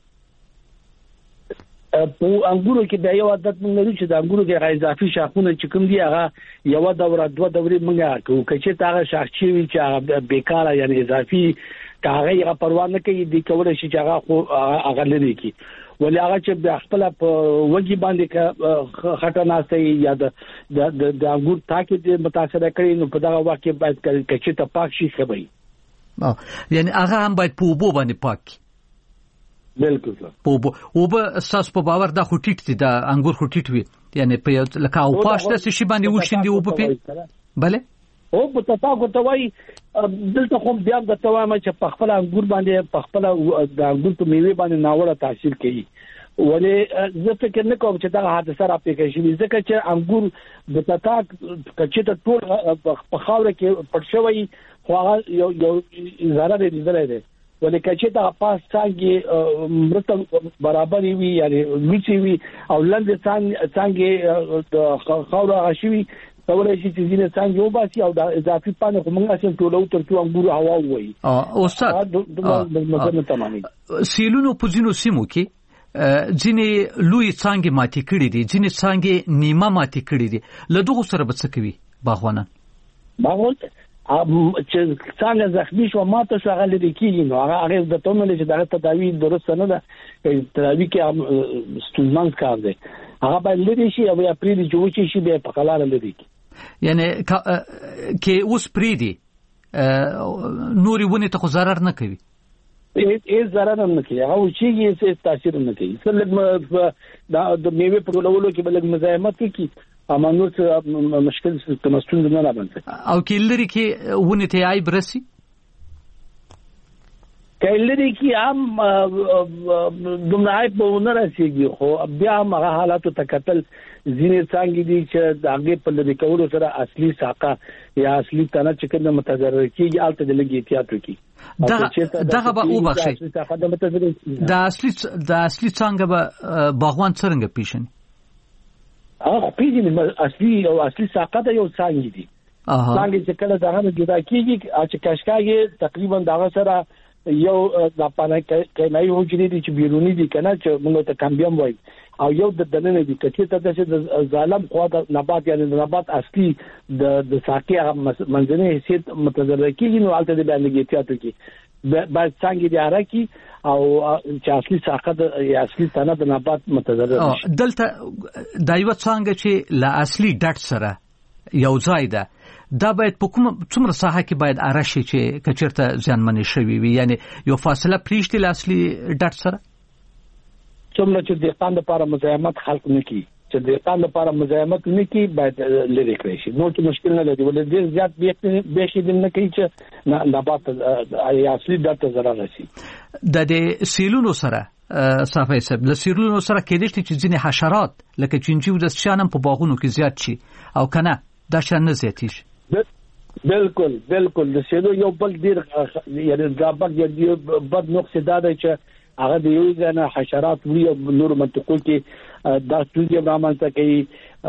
E: په انګورو کې د یو عادت موږ لرو چې د انګورو کې اضافي شاخونه چې کوم دي هغه یو دوره دوه دورې موږ کوو چې هغه شاخچې وي چې هغه بیکاره یعنی اضافي هغه یې پروا نه کوي د کولای شي چې هغه لري کی ولې هغه چې خپل په وږي باندې خټه ناشته یا د انګور تاکي د متاثر کړي نو په دغه وخت کې باید چې ته پاک شي خبري
D: یعنی هغه هم باید په وبو باندې پاک
E: بالکل
D: او به اساس په باور دا خټیټ دي دا انګور خټیټ وي یعنی په لکه او پاشته شي باندې وښیندي او په bale
E: او په تاسو ته وای دلته خو بیا د توامه چې په خپل انګور باندې په خپل د انګور په میوه باندې ناوړه تاثیر کوي ولې زه فکر نه کوم چې دا حادثه را پیښ شي ځکه چې انګور د تاک کچې ته ټول په خاور کې پټ شوی خو هغه یو زړه دی دی ولې کچې ته پاس څنګه مرته برابر وي یعنی میچي وي او لاندې څنګه د خاور غشوي تولای شي چې ځینې څنګه یو باسي او د اضافي پانه کومه چې ټولو ترڅو انګور هوا وي
D: استاد سیلونو په ځینو سیمو کې ځینې لوی څنګه ماتي کړي دي ځینې څنګه نیمه ماتي کړي دي له دغه سره به څه کوي باغوان
E: چې څنګه زخمی شو ماته شو هغه لري کیږي نو هغه د تومل چې دغه تداوی درست نه ده تداوی کې ستونزمن کار دی هغه باید لري شي او یا پریدي جوړ شي به په خلاره لري
D: یعنی کې اوس پریدي نوري ونه ته ضرر نه کوي
E: هیڅ ضرر نه کوي هغه چې هیڅ تاثیر نه کوي څلګ د میوه په ټولولو کې بلګ مزاحمت کوي اما نو څه مشکل څه مسئول نه لابنځي
D: او کلری کې ونه ته آی برسي
E: کلری کې هم دومره په نه راسيږي خو بیا هغه حالات ته کتل ځینې څنګه دي چې دغه په لری کولو سره اصلي ساقه یا اصلي تنه چې کوم متضرر کیږي الته د لګي احتیاط وکړي
D: دغه به او بخشي د اصلي څنګه به باغوان څنګه پیښن
E: هغه پیژنې اصلي ساقه یو څنګه دي څنګه چې کله دغه جدا کیږي چې کشکاږي تقریبا دغه سره یو د پانه کې نه یو حجرې دي چې بیرونی دي کنه چې موږ ته کمبیم وای او یو د دننه دي چې ته د ظالم خو د نبات یعنی د نبات اصلي د ساقي منځنۍ حیثیت متضرر کیږي نو البته د بیان احتیاط کوي باید څنګه دی راکی او چې اصلي ساقه یا اصلي تنه د نبات متضرر شي
D: دلته دا یو څنګه چې لا اصلي ډټ سره یو ځای ده دا باید په کوم څومره ساحه کې باید ارشي چې کچرته ځانمنې شوی وي یعنی یو فاصله پریشتي لا اصلي ډټ سره
E: څومره چې د قاند لپاره مزاحمت خلق نه کی چې د قاند لپاره مزاحمت نه کی باید لری کړی شي نو چې مشکل نه لري ولې ډیر زیات به شي د نه کوي چې نبات یا اصلي ډټ ضرر راشي
D: د سیلونو سره صافي سب د سیلونو سره کې دي چې ځینې حشرات لکه چینجی د شانم په باغونو کې زیات شي او کنه دا شان نه زیات شي
E: بالکل د سیلو یو بل ډیر یعنی دا بد نقص دا دی چې هغه د یو ځنه حشرات وی او نور منطقو کې دا ستونزې رامنځته کوي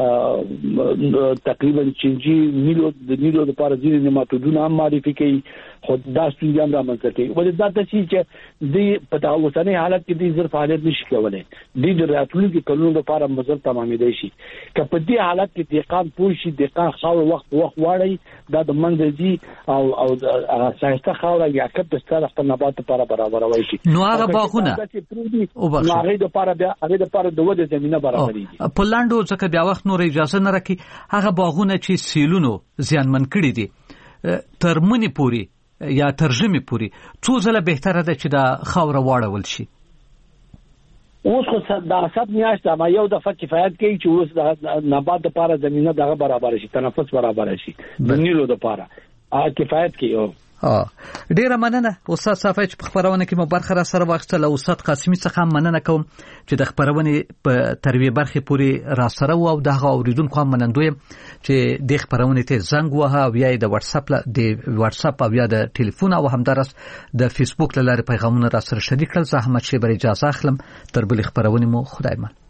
E: تقریبا چنجي نیلو د پاره ځینې نیماتودونه هم معرفي کوي خو دا ستونزې هم رامنځته کوي ولې دا چې د په اوسنۍ حالت کې د زر فعالیت نشي کولای د راتلونکي کلونو لپاره مزل تمامېدای شي که په دې حالت کې دقیقاً پوه شي دقیقاً خاور وخت واړی دا د منځي او سايسته خاور یا کپ د ستاره خپل نبات لپاره برابروي شي
D: نو هغه باغونه
E: او هغه د لپاره د وده زمينه برابرېږي
D: په لاندو ځکه بیا وخت نور اجازه نه راکې هغه باغونه چې سیلونو زیانمن کړي دي ترمنې پوری یا ترجمه پوری څو ځله بهتره ده چې دا خاور واړول شي
E: اوس خو دا سات میاشت ما یو دفعه کفایت کوي چې اوس د نبات لپاره زمينه دغه برابر شي تنفس برابر شي د نیلو لپاره کفایت کوي
D: ډیره مننه استاد صافی چې په خبرونه کې مو برخه را سره واخیستل او استاد قاسمی څخه مننه کوم چې د خبرونه په ترویج برخه پوری را سره او دغه اوریدونکو هم منندوی چې د خبرونه ته زنګ وها او یا د واتس اپ او یا د ټلیفون او همدارس د فیسبوک لاره پیغامونه را سره شریک کړل. زه احمد شیبر اجازه اخلم تر بل خبرونه مو خدای مان.